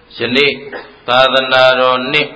ယနေ့သာသနာတော်နှစ်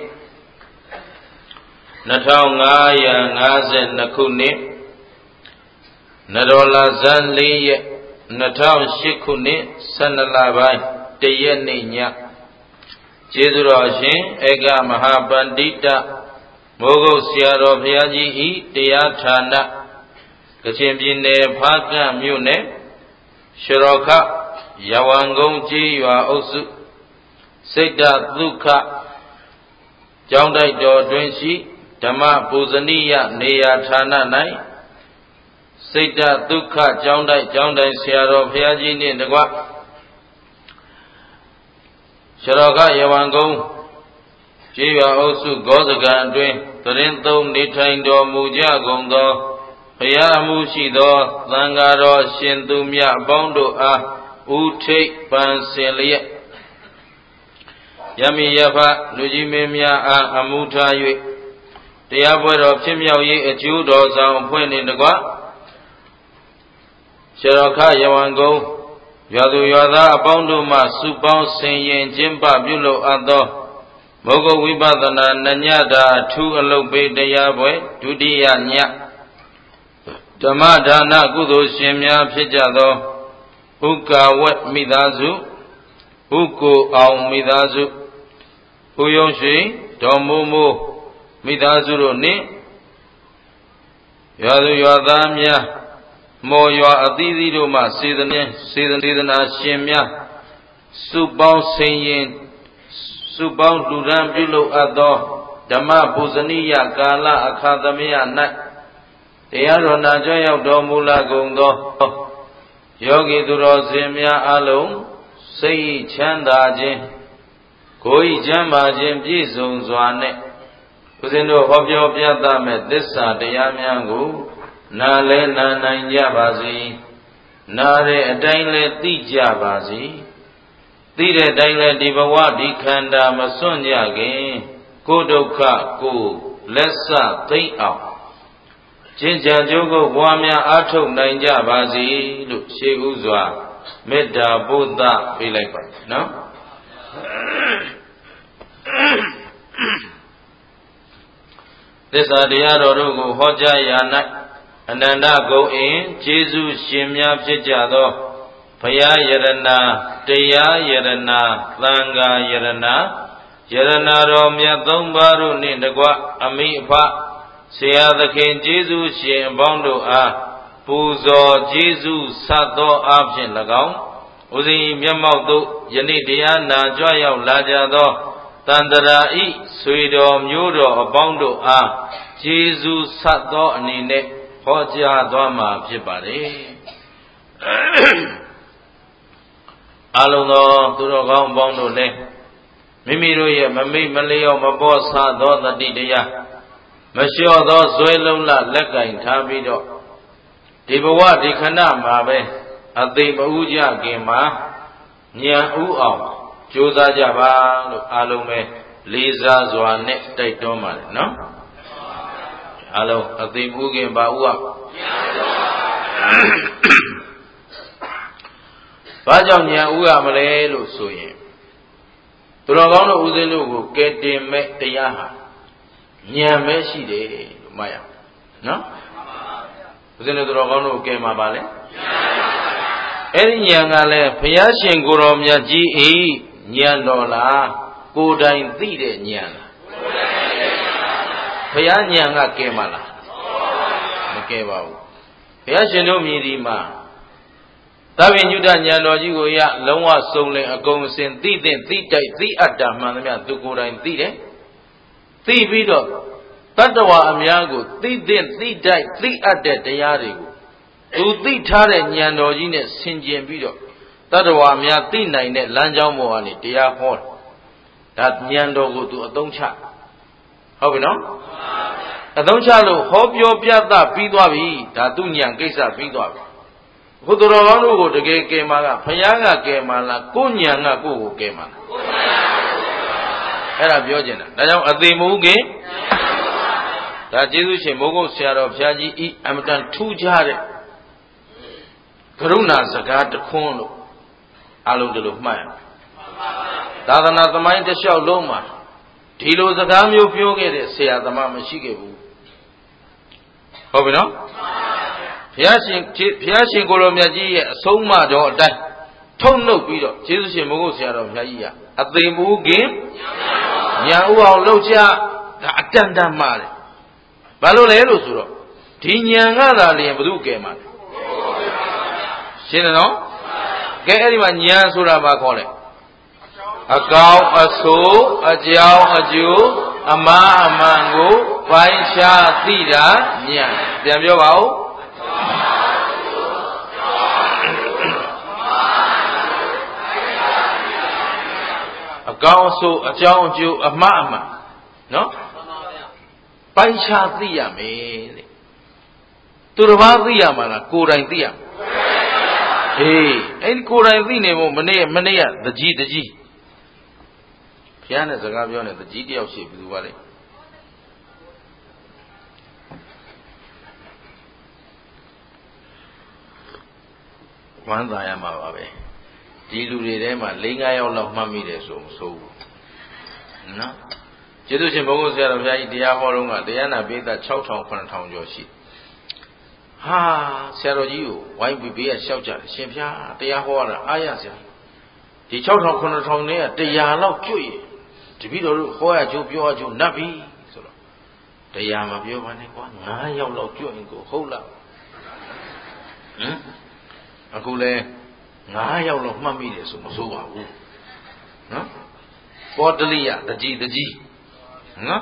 2552ခုနှစ်နရောလာဇန်4ရက်2008ခုနှစ်12လပိုင်း1ရက်နေ့ညကျေးဇူးတော်ရှင်ဧကမဟာပန္တိတမိုးကုတ်ဆရာတော်ဘုရားကြီးဤတရားဌာနကချင်ပြည်နယ်ဖားကန့်မြို့နယ်ရွှေတော်ခရဝံကုန်းကြီးရွာအုပ်စုစိတ်တသုခကျောင်းတိုက်တော်တွင်ရှိဓမ္မပူဇနိယနေရာဌာန၌စိတ်တသုခကျောင်းတိုက်ဆရာတော်ဘုရားကြီးနှင့်တကွရွှေတော်ခရဝံကုန်းကြီးရွာအုပ်စုဂောစကံအတွင်းသရင်သုံးနေထိုင်တော်မူကြကုန်သောဘုရားမှုရှိသောသံဃာတော်ရှင်သူမြတ်အပေါင်းတို့အားဥထိပ်ပန်ဆင်လျက်ယမိယဖလူကြီးမင်းများအားအမှုထား၍တရားပွဲတော်ဖြစ်မြောက်ရေးအကျိုးတော်ဆောင်အဖွဲ့နှင့်တကွရွှေတော်ခရဝံကုန်းရွာသူရွာသားအပေါင်းတို့မှစုပေါင်းဆင်ရင်ကျင်းပပြုလုပ်အပ်သောမိုးကုတ်ဝိပဿနာနညတာအထူးအလုပ်ပေးတရားပွဲဒုတိယညဓမ္မဒါနကုသိုလ်ရှင်များဖြစ်ကြသောဥက္ကာဝက်မိသားစုဥက္ကိုအောင်မိသားစုဥယုံရွှေဒေါ်မိုးမိုးမိသားစုတို့နှင့်ရွာသူရွာသားများမော်ရွာအသီးသီးတို့မှစေတနာရှင်များစုပေါင်းဆင်ရင်စုပေါင်းလူရန်ပြုလုပ်အပ်သောဓမ္မပူဇနိယကာလအခါသမယ၌တရားတော်နာကြောရောက်တော်မူလာကုန်သောယောဂီသူတော်စင်များအလုံးစိတ်ချမ်းသာခြင်းကိုယ်ချမ်းသာခြင်းပြည့်စုံစွာနဲ့ဦးဇင်းတို့ဟောပြောပြသမဲ့သစ္စာတရားများကိုနားလဲနာနိုင်ကြပါစေနားတဲ့အတိုင်းလဲသိကြပါစေသိတဲ့အတိုင်းလဲဒီဘဝဒီခန္ဓာမစွန့်ကြခင်ကိုယ်ဒုက္ခကိုလက်စသိမ့်အောင်ကျင့်ကြံကြိုးကိုဘွားများအားထုတ်နိုင်ကြပါစေလို့ရှေးဥစွာမေတ္တာပို့သပေးလိုက်ပါနော်သစ္စာတရားတော်တို့ကိုဟောကြားရာ၌အနန္တဂုဏ်အင်ကျေးဇူးရှင်များဖြစ်ကြသောဘုရားယရဏတရားယရဏသံဃာယရဏတော်မြတ်သုံးပါးတို့နှင့်တကွအမိအဖဆရာသခင်ကျေးဇူးရှင်အပေါင်းတို့အားပူဇော်ကျေးဇူးဆတ်သောအားဖြင့်၎င်းဥစဉ်မျက်မှောက်သို့ယနေ့တရားနာကြွရောက်လာကြသောတန္တရာဤဆွေတော်မျိုးတော်အပေါင်းတို့အားကျေးဇူးဆတ်သောအနေနဲ့ဟောကြားသွားမှာဖြစ်ပါတယ်အလုံးသောသူတော်ကောင်းအပေါင်းတို့လည်းမိမိတို့ရဲ့မမိတ်မလျော့မပေါ်ဆသောတတိတရားမလျှော့သောဇွဲလုံးလလက်ကင်ထားပြီးတော့ဒီဘဝဒီခဏမှာပဲအသိမဥကြခင်မှာဉာဏ်ဥအောင်ကြိုးစားကြပါလို့အားလုံးပဲလေးစားစွာနဲ့တိုက်တွန်းပါတယ်နော်အားလုံးအသိဥခင်ပါဥအောင်ဘာကြောင့်ဉာဏ်ဥရမလဲလို့ဆိုရင်သူတော်ကောင်းတို့ဦးဇင်းတို့ကိုကဲတင်မဲ့တရားဟာဉာဏ်ပဲရှိတယ်လို့မှတ်ရအောင်နော်ဦးဇင်းတို့သူတော်ကောင်းတို့ကဲမှာပါလေအဲ့ဒီဉာဏ်ကလည်းဘုရားရှင်ကိုယ်တော်မြတ်ကြီးဤဉာဏ်တော်လားကိုယ်တိုင်သိတဲ့ဉာဏ်လားဘုရားဉာဏ်ကကဲမှာလားမကဲပါဘူးဘုရားရှင်တို့မြည်ဒီမှာသဗ္ဗညုတဉာဏ်တော်ကြီးကိုရလုံးဝစုံလင်အကုန်အစင်သိတဲ့သိတိုက်သိအပ်တာမှန်သမျှသူကိုယ်တိုင်သိတယ်သိပြီးတော့တတ္တဝါအများကိုသိတဲ့သိတိုက်သိအပ်တဲ့တရားတွေကိုသူသိထားတဲ့ဉာဏ်တော်ကြီးနဲ့ဆင်ခြင်ပြီးတော့တတ္တဝါများသိနိုင်တဲ့လမ်းကြောင်းပေါ်ကနေတရားဟောတာဒါဉာဏ်တော်ကိုသူအသုံးချဟုတ်ပြီနော်အသုံးချလို့ဟောပြောပြသပြီးသွားပြီဒါသူဉာဏ်ကိစ္စပြီးသွားပြီဘုသူတော်ကောင်းတို့ကိုတကယ်ကဲမှာကဘုရားကကဲမှာလားကိုဉာဏ်ကကိုကိုကဲမှာလားအဲ့ဒါပြောချင်တာဒါကြောင့်အသိမဟုတ်ခင်ဒါကျေးဇူးရှင်မိုးကုတ်ဆရာတော်ဘုရားကြီးဤအမတန်ထူးခြားတဲ့ကရုဏာစကားတခွန်းလို့အလုံးတလို့မှတ်ရသာသနာသမိုင်းတစ်လျှောက်လုံးမှာဒီလိုစကားမျိုးပြောခဲ့တဲ့ဆရာသမားမရှိခဲ့ဘူးဟုတ်ပြီနော်ဘုရားရှင်ကိုလိုမြတ်ကြီးရဲ့အဆုံးအမတော်အတိုင်းထုတ်နှုတ်ပြီးတော့ကျေးဇူးရှင်မိုးကုတ်ဆရာတော်ဘုရားကြီးကအသိမူခင်ညာဥအောင်လှုပ်ချဒါအတန်တန်မှားတယ်ဘာလို့လဲလို့ဆိုတော့ဒီညာကသာလျင်ဘု து ကဲမှာလဲရှင်းတယ်နော်ကဲအဲ့ဒီမှာညာဆိုတာဘာခေါ်လဲအကောင်အဆိုးအကြောင်းအကျိုးအမှားအမှန်ကိုပိုင်းခြားသိတာညာပြန်ပြောပါဦးအကောင်အဆိုးအကြောင်းအကျိုးအမှားအမှန်နော်ပိုင်းခြားသိရမယ်တဲ့သူတစ်ပါးသိရမှာလားကိုယ်တိုင်သိရမှာအေးအဲ့ဒီကိုယ်တိုင်သိနေမို့မနေ့ကတကြီးဘုရားနဲ့စကားပြောနေတကြီးတယောက်ရှိပြီသူပါလေဝမ်းသာရမှာပါပဲဒီလူတွေထဲမှာ၄-၅ ယောက်လောက်မှတ်မိတယ်ဆိုမဆိုးဘူးနော်ကျေးဇူးရှင်ဘုန်းကြီးဆရာတော်ဘုရားကြီးတရားဟောတော့ကတရားနာပိဋက 6000 9000ကျော်ရှိဟာဆရာတော်ကြီးကိုဝိုင်းပြီးဘေးကလျှောက်ကြတယ်ရှင်ဘုရားတရားဟောရတာအားရစရာဒီ 6000 9000နဲ့100လောက်ကျွတ်ရတပည့်တော်တို့ဟောရကြိုးပြောရကြိုးနတ်ပြီဆိုတော့100မပြောပါနဲ့ကွာ9ယောက်လောက်ကျွတ်ရင်ကိုဟုတ်လားဟမ်အခုလဲ9ယောက်လောက်မှတ်မိတယ်ဆိုမဆိုးပါဘူးနော်ပောတလိယတကြီးနော်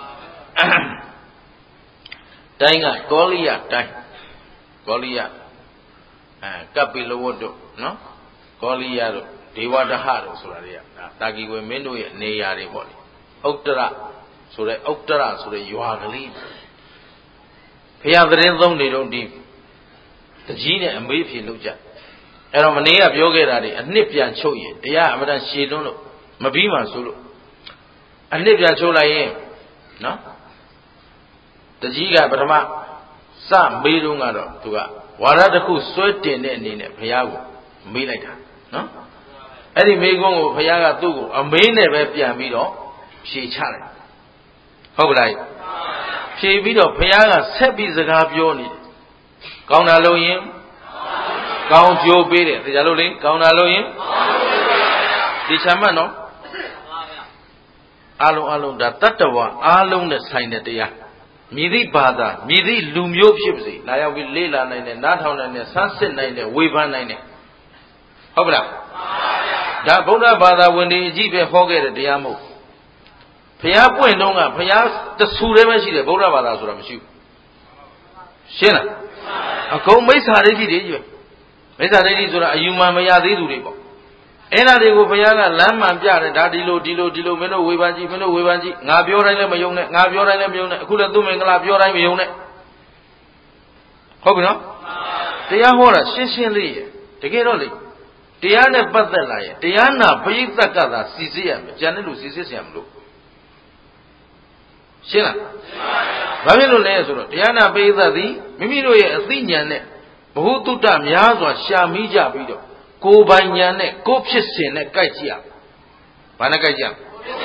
တိုင်းကကောလိယတိုင်းကောလိယကပ္ပိလဝတ္တနော်ကောလိယတို့ဒေဝဒဟတို့ဆိုတာတွေကတာကီဝေမင်းတို့ရဲ့နေရာတွေပေါ့လေဥတ္တရဆိုတဲ့ရွာကလေးဘုရားသတင်းသုံးနေတော့ဒီတကြီးနဲ့အမေးဖြေလုပ်ကြအဲ့တော့မနေ့ကပြောခဲ့တာတွေအနှစ်ပြန်ချုပ်ရင်တရားအမှန်တန်ရှည်လွန်းလို့မပြီးမှဆိုလို့အနှစ်ပြန်ချုပ်လိုက်ရင်နော်တကြီးကပထမစမေးတုန်းကတော့သူကဝါရတစ်ခုစွဲတင်တဲ့အနေနဲ့ဘုရားကိုမေးလိုက်တာနော်အဲ့ဒီမေးခွန်းကိုဘုရားကသူ့ကိုအမေးနဲ့ပဲပြန်ပြီးတော့ဖြေချလိုက်ဟုတ်ကလားဖြေပြီးတော့ဘုရားကဆက်ပြီးစကားပြောနေတယ်ကောင်းတာလို့ရင်ကောင်းကျိုးပေးတယ်ဒါကြလို့လေကောင်းတာလို့ရင်ဒီချမ်းမတ်နော်အားလုံးဒါတတ္တဝါအားလုံးနဲ့ဆိုင်တဲ့တရားမြည်သည့်ဘာသာမြည်သည့်လူမျိုးဖြစ်ပါစေလာရောက်ပြီးလေ့လာနိုင်တယ်နားထောင်နိုင်တယ်ဆန်းစစ်နိုင်တယ်ဝေဖန်နိုင်တယ်ဟုတ်ကလားဒါဗုဒ္ဓဘာသာဝင်တွေအကြည့်ပဲဟောခဲ့တဲ့တရားမဟုတ်ဘုရားပွင့်တော့ကဘုရားတဆူတည်းပဲရှိတယ်ဗုဒ္ဓဘာသာဆိုတာမရှိဘူးရှင်းလားအကုန်မိစ္ဆာဒိဋ္ဌိတွေကြီးပဲမိစ္ဆာဒိဋ္ဌိဆိုတာအယူမှန်မရသေးသူတွေပေါ့အဲ့ဒါတွေကိုဘုရားကလမ်းမှန်ပြတယ်ဒါဒီလိုမင်းတို့ဝေဖန်ကြည့်ငါပြောတိုင်းလည်းမယုံနဲ့အခုလည်းသူ့မင်္ဂလာပြောတိုင်းမယုံနဲ့ဟုတ်ပြီနော်တရားဟောတာရှင်းလေးရတကယ်တော့လေတရားနဲ့ပတ်သက်လာရင်တရားနာပရိသတ်ကသာစီစစ်ရမယ်ကျန်တဲ့လူစီစစ်ဆရာမလို့ရှင်းလားဘာဖြစ်လို့လဲဆိုတော့တရားနာပရိသတ်သည်မိမိတို့ရဲ့အသိဉာဏ်နဲ့ဘ ഹു တုတ္တများစွာရှာမိကြပြီးတော့ကိုယ်ပိုင်ဉာဏ်နဲ့ကိုယ်ဖြစ်စဉ်နဲ့ကြိုက်ကြည့်ရဘာနဲ့ကြိုက်ကြည့်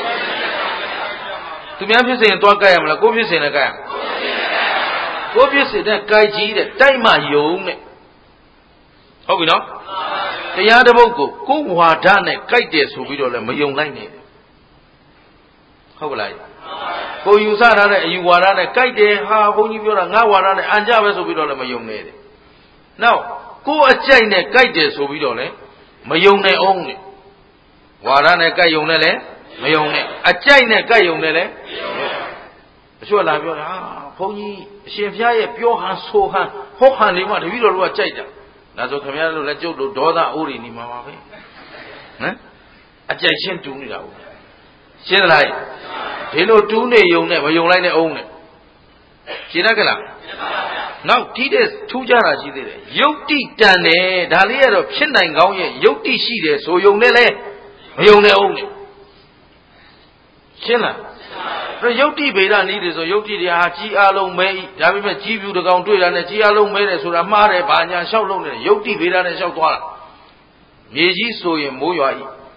သူများဖြစ်စဉ်သွားကြိုက်ရမလားကိုယ်ဖြစ်စဉ်နဲ့ကြိုက်ရကိုယ်ဖြစ်စဉ်နဲ့ကြိုက်ကြည့်တဲ့တိုက်မှယုံနဲ့ဟုတ်ပြီနော်တရားတစ်ပုဒ်ကိုကိုယ်ဝါဒနဲ့ကြိုက်တယ်ဆိုပြီးတော့လည်းမယုံလိုက်နဲ့ဟုတ်ကလားကိုယ်ယူဆထားတဲ့အယူဝါဒနဲ့ကြိုက်တယ်ဟာဘုန်းကြီးပြောတာငါဝါဒနဲ့အံကြပဲဆိုပြီးတော့လည်းမယုံနဲ့တဲ့နောက်ကိုယ်အကြိုက်နဲ့ကြိုက်တယ်ဆိုပြီးတော့လည်းမယုံနဲ့အောင်နဲ့ဝါဒနဲ့ကြိုက်ယုံနဲ့လည်းမယုံနဲ့အကြိုက်နဲ့ကြိုက်ယုံနဲ့လည်းတချို့လာပြောတာဘုန်းကြီးအရှင်ဘုရားရဲ့ပြောဟန်ဆိုဟန်ဟောဟန်လေးမှတပည့်တော်တို့ကကြိုက်တာဒါဆိုခင်ဗျားတို့လည်းကျုပ်တို့ဒေါသအိုးတွေနေမှာပါပဲဟမ်အကြိုက်ချင်းတူးနေတာဟုတ်ရှင်းသလားဒီလိုတူးနေယုံနဲ့မယုံလိုက်နဲ့အောင်နဲ့ရှင်းတတ်ကြလားနောက်ဒီတဲ့ထူးခြားတာရှိသေးတယ်ယုတ်တိတန်တယ်ဒါလေးကတော့ဖြစ်နိုင်ကောင်းရဲ့ယုတ်တိရှိတယ်ဆိုယုံနဲ့လဲမယုံနဲ့အောင်နဲ့ရှင်းလားယုတ်တိဗေဒနည်းတွေဆိုယုတ်တိတွေဟာကြီးအားလုံးမဲဒါပေမဲ့ကြီးပြူတကောင်တွေ့တာနဲ့ကြီးအားလုံးမဲတယ်ဆိုတာမှားတယ်ဘာညာလျှောက်လုံးနေယုတ်တိဗေဒနဲ့လျှောက်သွားတာမြေကြီးဆိုရင်မိုးရွာဤ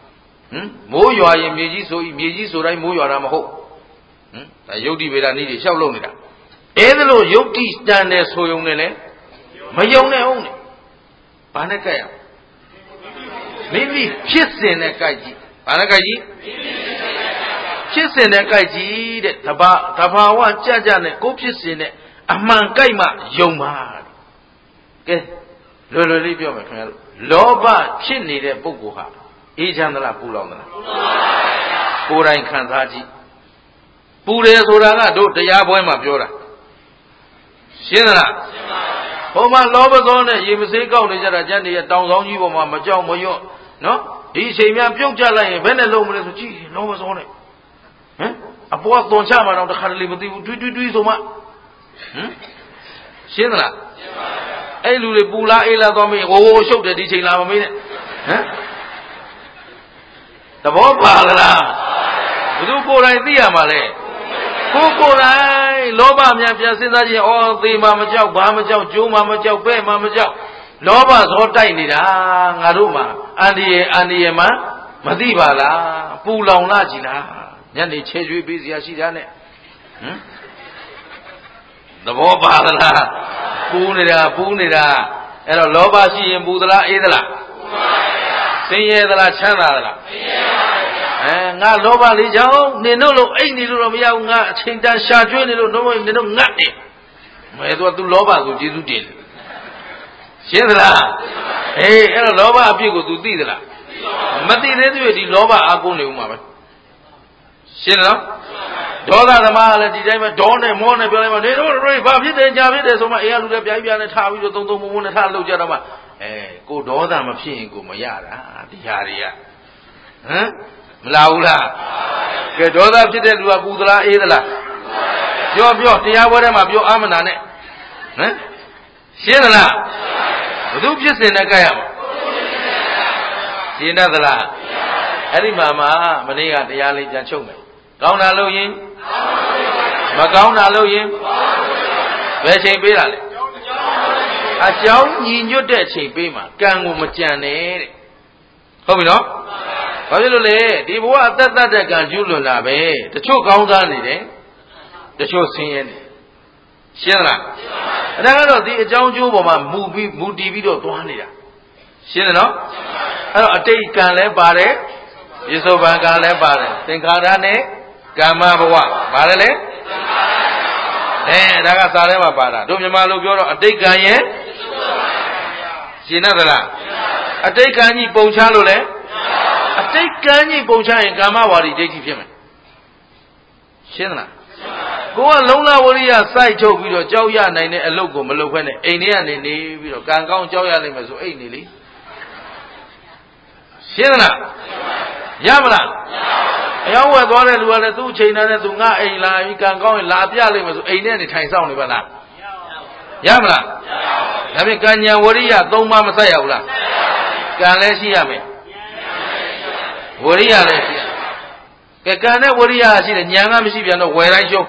မိုးရွာရင်မြေကြီးဆိုတိုင်းမိုးရွာတာမဟုတ်ဒါယုတ်တိဗေဒနည်းတွေလျှောက်လို့နေတာအဲ့ဒါလို့ယုတ်တိတန်တယ်ဆိုုံနဲ့လေမယုံနဲ့အောင်နဲ့ဘာနဲ့ကြိုက်ရမိမိဖြစ်စဉ်နဲ့ကြိုက်ကြည့်ဘာနဲ့ကြိုက်ကြည့်ဖြစ်စဉ်နဲ့ကြိုက်ကြည့်တဲ့တဘာဝကြကြနဲ့ကိုဖြစ်စဉ်နဲ့အမှန်ကြိုက်မှယုံပါကဲလွယ်လွယ်လေးပြောမယ်ခင်ဗျားတို့လောဘဖြစ်နေတဲ့ပုဂ္ဂိုလ်ဟာအေးချမ်းသလားပူလောင်သလားကိုယ်တိုင်ခံစားကြည့်ပူတယ်ဆိုတာကတို့တရားပွဲမှာပြောတာရှင်းသလားဟိုမှာလောဘသောနဲ့ရေမစေးကောက်နေကြတာကျန်နေရတောင်ဆောင်ကြီးပေါ်မှာမကြောက်မရွံ့နော်ဒီအချိန်များပြုတ်ကြလိုက်ရင်ဘယ်နဲ့လုံးမလဲဆိုကြည့်လောဘသောနဲ့အပေါ်သွန်ချမှာတော့တခါတလေမသိဘူးတွေးဆိုမှရှင်းသလားအဲ့လူတွေပူလားအေးလားသွားမေးဟိုရှုပ်တယ်ဒီချိန်လာမမေးနဲ့သဘောပါလားဘယ်သူကိုယ်တိုင်သိရမှာလဲကိုယ်တိုင်လောဘများပြန်စဉ်းစားကြည့်ဩသေမှာမကြောက်ဘာမကြောက်ကျိုးမှာမကြောက်ပဲ့မှာမကြောက်လောဘဇောတိုက်နေတာငါတို့မှာအန္တရာယ်မှာမသိပါလားပူလောင်လာကြည်လားညနေချဲကျွေးပေးစရာရှိတာနဲ့သဘောပါလားပူနေတာအဲ့တော့လောဘရှိရင်ပူသလားအေးသလားပူပါဗျာဆင်းရဲသလားချမ်းသာသလားဆင်းရဲပါဗျာငါလောဘလေးကြောင့်နင်တို့လိုအိတ်နေလို့တော့မရဘူးငါအချိန်တန်ရှာကျွေးနေလို့တော့နင်တို့ငတ်နေမဲသူလောဘဆိုကျေးဇူးတင်တယ်ရှင်းသလားအေးအဲ့တော့လောဘအပြစ်ကို तू သိသလားမသိသေးသေးဒီလောဘအာကုန်းနေဦးမှာပဲရှင်းလားဒေါသသမားလည်းဒီတိုင်းပဲဒေါနဲ့မောနဲ့ပြောလိုက်မှနေတို့ဘာဖြစ်တယ်ညာဖြစ်တယ်ဆိုမှအေးလူလည်းပြိုင်ပြနဲ့ထားပြီးတော့သုံးမုံနဲ့ထားလှုပ်ကြတော့မှကိုဒေါသမဖြစ်ရင်ကိုမရတာဒီဟာတွေကမလာဘူးလားကဲဒေါသဖြစ်တဲ့လူကပူသလားအေးသလားပြောတရားပွဲထဲမှာပြောအာမနာနဲ့ရှင်းသလားဘယ်သူဖြစ်စဉ်နဲ့ကြိုက်ရမှာရှင်းတတ်သလားအဲ့ဒီမှာမနေ့ကတရားလေးပြန်ချုပ်မယ်ကောင်းတာလို့ရင်မကောင်းတာလို့ရင်ဘယ်ချိန်ပေးတာလဲအကြောင်းညီညွတ်တဲ့ချိန်ပေးမှာကံကိုမကြံနဲ့တဲ့ဟုတ်ပြီနော်ဘာဖြစ်လို့လဲဒီဘဝအသက်သက်တဲ့ကံကျူးလွန်တာပဲတချို့ကောင်းစားနေတယ်တချို့ဆင်းရဲနေရှင်းလားဒါကတော့ဒီအကြောင်းကျိုးပေါ်မှာမူတည်ပြီးတော့သွားနေတာရှင်းတယ်နော်အဲ့တော့အတိတ်ကံလည်းပါတယ်ယေသောဘံကံလည်းပါတယ်သင်္ခါရနဲ့ကမ္မဘဝဘာလဲလဲဒါကစာထဲမှာပါတာတို့မြန်မာလိုပြောတော့အတိတ်ကံရဲ့ရှင်းသလားအတိတ်ကံကြီးပုံချလို့လဲအတိတ်ကံကြီးပုံချရင်ကာမဝါဒီဒိဋ္ဌိဖြစ်မယ်ရှင်းသလားကိုကလုံလဝရိယစိုက်ထုတ်ပြီးတော့ကြောက်ရနိုင်တဲ့အလုပ်ကိုမလုပ်ခွဲနဲ့အိမ်ထဲကနေနေပြီးတော့ကံကောင်းကြောက်ရနိုင်မယ်ဆိုအိမ်နေလေရှင်းသလားရမလားအယောင်းဝယ်သွားတဲ့လူကလည်းသူ့ချိန်တန်းနဲ့သူငါအိမ်လာပြီးကံကောင်းရင်လာပြလိမ့်မယ်ဆိုအိမ်ထဲနေထိုင်ဆောင်နေပါလားရမလားဒါဖြင့်ကံဉာဏ်ဝရိယ၃ပါးမဆက်ရဘူးလားကံလည်းရှိရမယ်ဝရိယလည်းရှိရကဲကံနဲ့ဝရိယရှိတယ်ဉာဏ်ကမရှိပြန်တော့ဝယ်တိုင်းရှုံး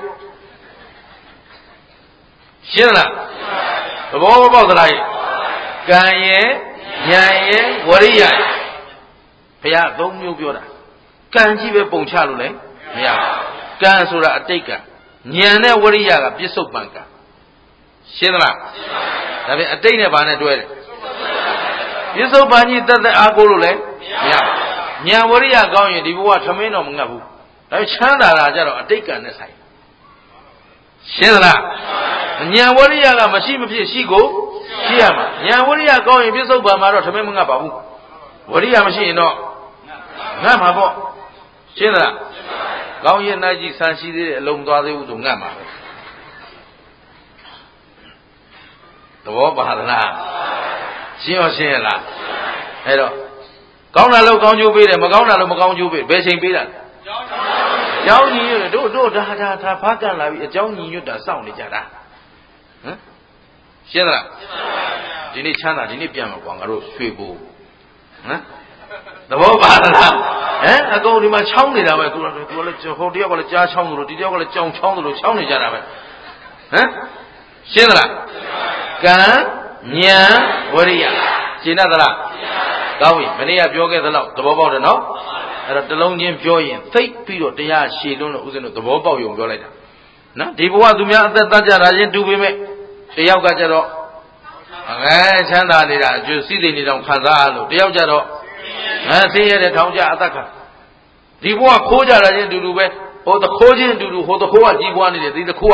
ရှင်းလားသဘောပေါက်သလားကံရဲ့ဉာဏ်ရဲ့ဝရိယရဲ့ဘုရား၃မျိုးပြောတာကံကြီးပဲပုံချလို့လည်းမရဘူးကံဆိုတာအတိတ်ကဉာဏ်နဲ့ဝရိယကပြစ္ဆုတ်ပံကံရှင်းသလားဒါဖြင့်အတိတ်နဲ့ဘာနဲ့တွဲတယ်ပြစ္ဆုတ်ပံကြီးတက်တက်အားကိုးလို့လည်းမရဘူးဉာဏ်ဝရိယကောင်းရင်ဒီဘဝထမင်းတော့မငတ်ဘူးဒါချမ်းသာတာကြတော့အတိတ်ကံနဲ့ဆိုင်ရှင်းသလားဉာဏ်ဝရိယကမရှိမဖြစ်ရှိကိုရှိရမှာဉာဏ်ဝရိယကောင်းရင်ပြစ္ဆုတ်ပံမှာတော့ထမင်းမငတ်ပါဘူးဝရိယမရှိရင်တော့ငတ်မှာပေါ့ရှင်းသလားကောင်းရင်နိုင်ကြည့်ဆန်းရှိသေးတယ်အလုံးသွားသေးဘူးဆိုငတ်မှာပဲသဘောပါသလားရှင်းရောရှင်းရလားအဲ့တော့ကောင်းတာလို့ကောင်းကျိုးပေးတယ်မကောင်းတာလို့မကောင်းကျိုးပေးဘယ်ချိန်ပေးတာလဲအကြောင်းညီညွတ်တယ်တို့ဒါဖားကန်လာပြီအကြောင်းညီညွတ်တာစောင့်နေကြတာရှင်းသလားဒီနေ့ချမ်းသာဒီနေ့ပြန်မှာကွာငါတို့ရွှေဘိုးသဘောပါလားအကုန်ဒီမှာချောင်းနေတာပဲသူလည်းဟိုတယောက်ကလည်းကြားချောင်းသလိုဒီတယောက်ကလည်းကြောင်ချောင်းသလိုချောင်းနေကြတာပဲရှင်းသလားကံဉာဏ်ဝရိယရှင်းတတ်သလားကောင်းပြီမနေ့ကပြောခဲ့သလောက်သဘောပေါက်တယ်နော်အဲ့ဒါတလုံးချင်းပြောရင်သိပြီးတော့တရားရှည်လုံးလို့ဦးဇင်းတို့သဘောပေါက်ရုံပြောလိုက်တာနော်ဒီဘဝသူများအသက်သတ်ကြတာချင်းတူပေမဲ့တယောက်ကကြတော့ချမ်းသာနေတာအကျိုးစိတ်တွေနေတော့ခံစားလို့တယောက်ကြတော့ဆင်းရဲတဲ့ထောင်ကြအသက်ခံဒီဘဝခိုးကြတာချင်းတူတူပဲဟိုတခိုးချင်းတူတူဟိုတခိုးကကြီးပွားနေတယ်ဒီတခိုးက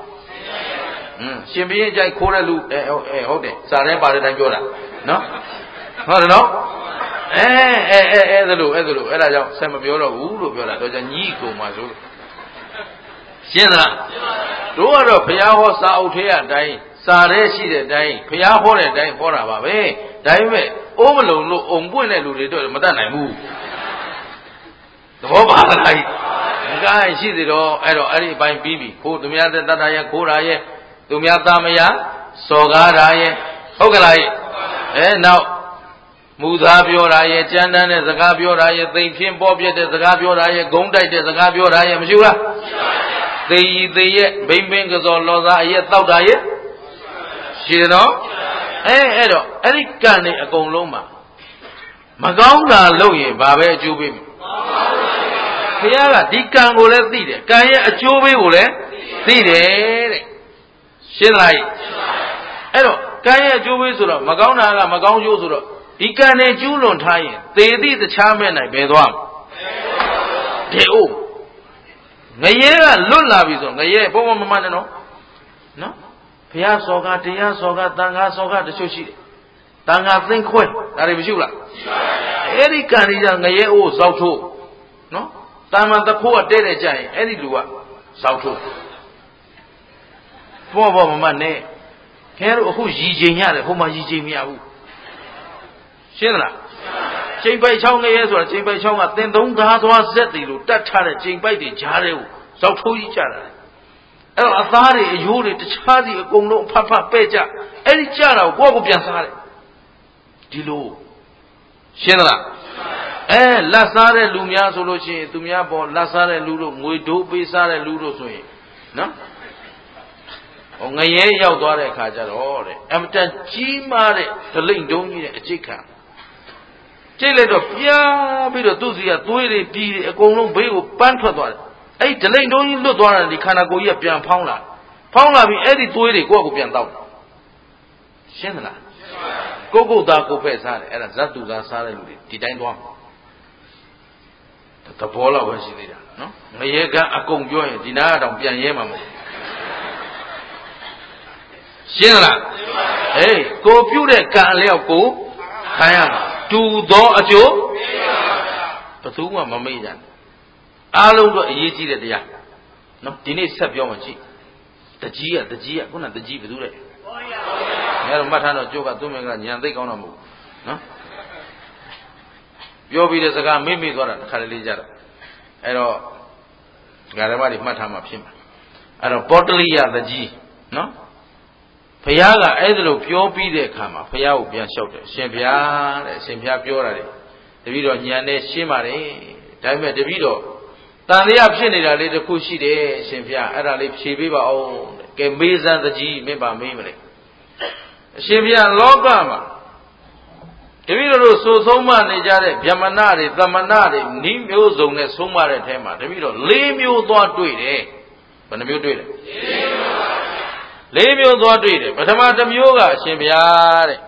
ရှင်ဘုရင်ကြိုက်ခိုးတဲ့လူဟုတ်တယ်စာထဲပါတဲ့အတိုင်းပြောတာနော်ဟုတ်တယ်နော်အဲ့ဒါလို့အဲ့ဒါကြောင့်ဆက်မပြောတော့ဘူးလို့ပြောတာတော့じゃညီးကုန်ပါဆိုလို့ရှင်းသလားတို့ကတော့ဘုရားဟောစာအုပ်ထဲအတိုင်းစာထဲရှိတဲ့အတိုင်းဘုရားဟောတဲ့အတိုင်းဟောတာပါပဲဒါပေမဲ့အိုးမလုံလို့အုံပွင့်တဲ့လူတွေတော့မတတ်နိုင်ဘူးသဘောပါလားကြီးအကိုင်းရှိသေးတော့အဲ့တော့အဲ့ဒီအပိုင်းပြီးပြီခိုးသူများတဲ့တတ်တာရဲ့ခိုးတာရဲ့သူများသားမယားစော်ကားတာရဲ့ဟုတ်ကလားကြီးနောက်မူသားပြောတာရဲ့ကြမ်းတမ်းတဲ့စကားပြောတာရဲ့သိမ်ဖြင်းပေါ်ပြတဲ့စကားပြောတာရဲ့ဂုံးတိုက်တဲ့စကားပြောတာရဲ့မရှိဘူးလားသိရီသိရဲ့ဘိမ့်ပင်ကစောလောသားရဲ့တောက်တာရဲ့ရှိတယ်နော်အဲ့တော့အဲ့ဒီကံနေအကုန်လုံးမှာမကောင်းတာလုပ်ရင်ဘာပဲအကျိုးပေးမယ်ဘုရားကဒီကံကိုလည်းသိတယ်ကံရဲ့အကျိုးပေးကိုလည်းသိတယ်တဲ့ရှင်းလားအဲ့တော့ကံရဲ့အကျိုးပေးဆိုတော့မကောင်းတာကမကောင်းကျိုးဆိုတော့ဒီကံနဲ့ကျူးလွန်ထားရင်သေသည့်တခြားမဲ့နိုင်ပဲသွားတယ်အိုးငရဲကလွတ်လာပြီဆိုငရဲဘုံမမနဲ့နော်ဘုရားစော်ကားတရားစော်ကားတန်ခါစော်ကားတချို့ရှိတယ်တန်ခါသိမ့်ခွဲဒါတွေမရှိဘူးလားအဲ့ဒီကံကြီးကငရဲအိုးစောက်ထိုးနော်တာမန်တခိုးကတဲ့တဲ့ကြရင်အဲ့ဒီလူကစောက်ထိုးဘောမမနဲ့ခဲတို့အခုရည်ချိန်ရတယ်ဟိုမှာရည်ချိန်မရဘူးရှင်းလားချိန်ပိုက်ချောင်းငရဲဆိုတာချိန်ပိုက်ချောင်းကသင်သုံးကားသွားဆက်တယ်လို့တတ်ထားတဲ့ချိန်ပိုက်တွေကြားတဲ့ကိုစောက်ထိုးကြီးကြတာအဲ့တော့အသားတွေအယိုးတွေတခြားစီအကုန်လုံးဖတ်ပဲ့ကြအဲ့ဒီကြတာကိုကိုယ့်ကိုပြန်စားတယ်ဒီလိုရှင်းသလားလက်စားတဲ့လူများဆိုလို့ရှိရင်သူများပေါ်လက်စားတဲ့လူတို့ငွေဒိုးပေးစားတဲ့လူတို့ဆိုရင်နော်ဟိုငရဲရောက်သွားတဲ့အခါကျတော့တဲ့အမတန်ကြီးမားတဲ့ဒလိမ့်တုံးကြီးတဲ့အကျိတ်ခံကျိတ်လိုက်တော့ပြားပြီးတော့သူ့စီကသွေးတွေပြီးတွေအကုန်လုံးဘေးကိုပန်းထွက်သွားတယ်အဲ့ဒလိမ့်တုံးကြီးလွတ်သွားတယ်ဒီခန္ဓာကိုယ်ကြီးကပြန်ဖောင်းလာပြီးအဲ့ဒီသွေးတွေကိုယ့်ကိုပြန်တောက်ရှင်းသလားကိုသားကိုဖက်စားတယ်အဲ့ဒါဇတ်တူသားစားတဲ့လူတွေဒီတိုင်းသွားသဘောလောက်ပဲရှိသေးတာနော်ငရဲကအကုန်ပြောရင်ဒီနားတောင်ပြန်ရဲမှာမဟုတ်ရှင်းလားကိုပြုတဲ့ကံအလျောက်ကိုခံရမှာတူသောအကျိုးဘယ်သူမှမမေ့ကြဘူးအားလုံးတော့အရေးကြီးတဲ့တရားနော်ဒီနေ့ဆက်ပြောမှကြည့်တကြီးကခုနတကြီးဘယ်သူလဲငါတို့မှတ်ထားတော့ကျိုးကသူ့မင်္ဂလာညံသိကောင်းတော့မဟုတ်နော်ပြောပြီးတဲ့စကားမေ့သွားတာတစ်ခါလေးကြတော့အဲ့တော့ငါဓမ္မတွေမှတ်ထားမှဖြစ်မှာအဲ့တော့ပောတလိယတကြီးနော်ဘုရားကအဲ့ဒါလိုပြောပြီးတဲ့အခါမှာဘုရားကိုပြန်လျှောက်တယ်ရှင်ဘုရားတဲ့အရှင်ဘုရားပြောတာလေတပည့်တော်ညံနေရှင်းပါတယ်ဒါပေမဲ့တပည့်တော်တန်လျာဖြစ်နေတာလေးတစ်ခုရှိတယ်အရှင်ဘုရားအဲ့ဒါလေးဖြေပေးပါအောင်ကဲမေးစမ်းတကြီးမင်းပါမေးမလဲအရှင်ဘုရားလောကမှာတပည့်တော်တို့ဆိုဆုံးမနေကြတဲ့ဗျမနတွေသမဏတွေနိမျိုးစုံနဲ့ဆုံးမတဲ့အထဲမှာတပည့်တော်၄မျိုးသွားတွေ့တယ်ဘယ်နှမျိုးတွေ့လဲ၄မျိုးသွားတွေ့တယ်ပထမတစ်မျိုးကအရှင်ဘုရားတဲ့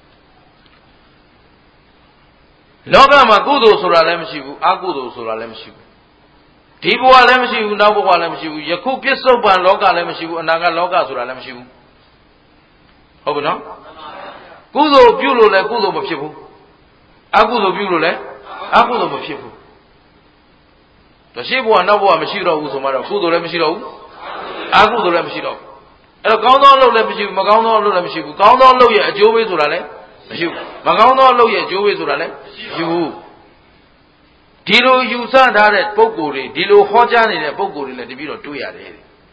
လောကမှာကုသိုလ်ဆိုတာလည်းမရှိဘူးအကုသိုလ်ဆိုတာလည်းမရှိဘူးဒီဘဝလည်းမရှိဘူးနောက်ဘဝလည်းမရှိဘူးယခုပြစ္ဆုတ်ပံလောကလည်းမရှိဘူးအနာဂတ်လောကဆိုတာလည်းမရှိဘူးဟုတ်ပြီနော်ကုသိုလ်ပြုလို့လည်းကုသိုလ်မဖြစ်ဘူးအကုသိုလ်ပြုလို့လည်းအကုသိုလ်မဖြစ်ဘူးတရှိဘဝနောက်ဘဝမရှိတော့ဘူးဆိုမှတော့ကုသိုလ်လည်းမရှိတော့ဘူးအကုသိုလ်လည်းမရှိတော့ဘူးအဲ့တော့ကောင်းသောအလုပ်လည်းမရှိဘူးမကောင်းသောအလုပ်လည်းမရှိဘူးကောင်းသောအလုပ်ရဲ့အကျိုးပေးဆိုတာလည်းမရှိဘူးမကောင်းသောအလုပ်ရဲ့အကျိုးပေးဆိုတာလည်းမရှိဘူးဒီလိုယူဆထားတဲ့ပုဂ္ဂိုလ်တွေဒီလိုဟောကြားနေတဲ့ပုဂ္ဂိုလ်တွေလည်းတပည့်တော်တွေ့ရတယ်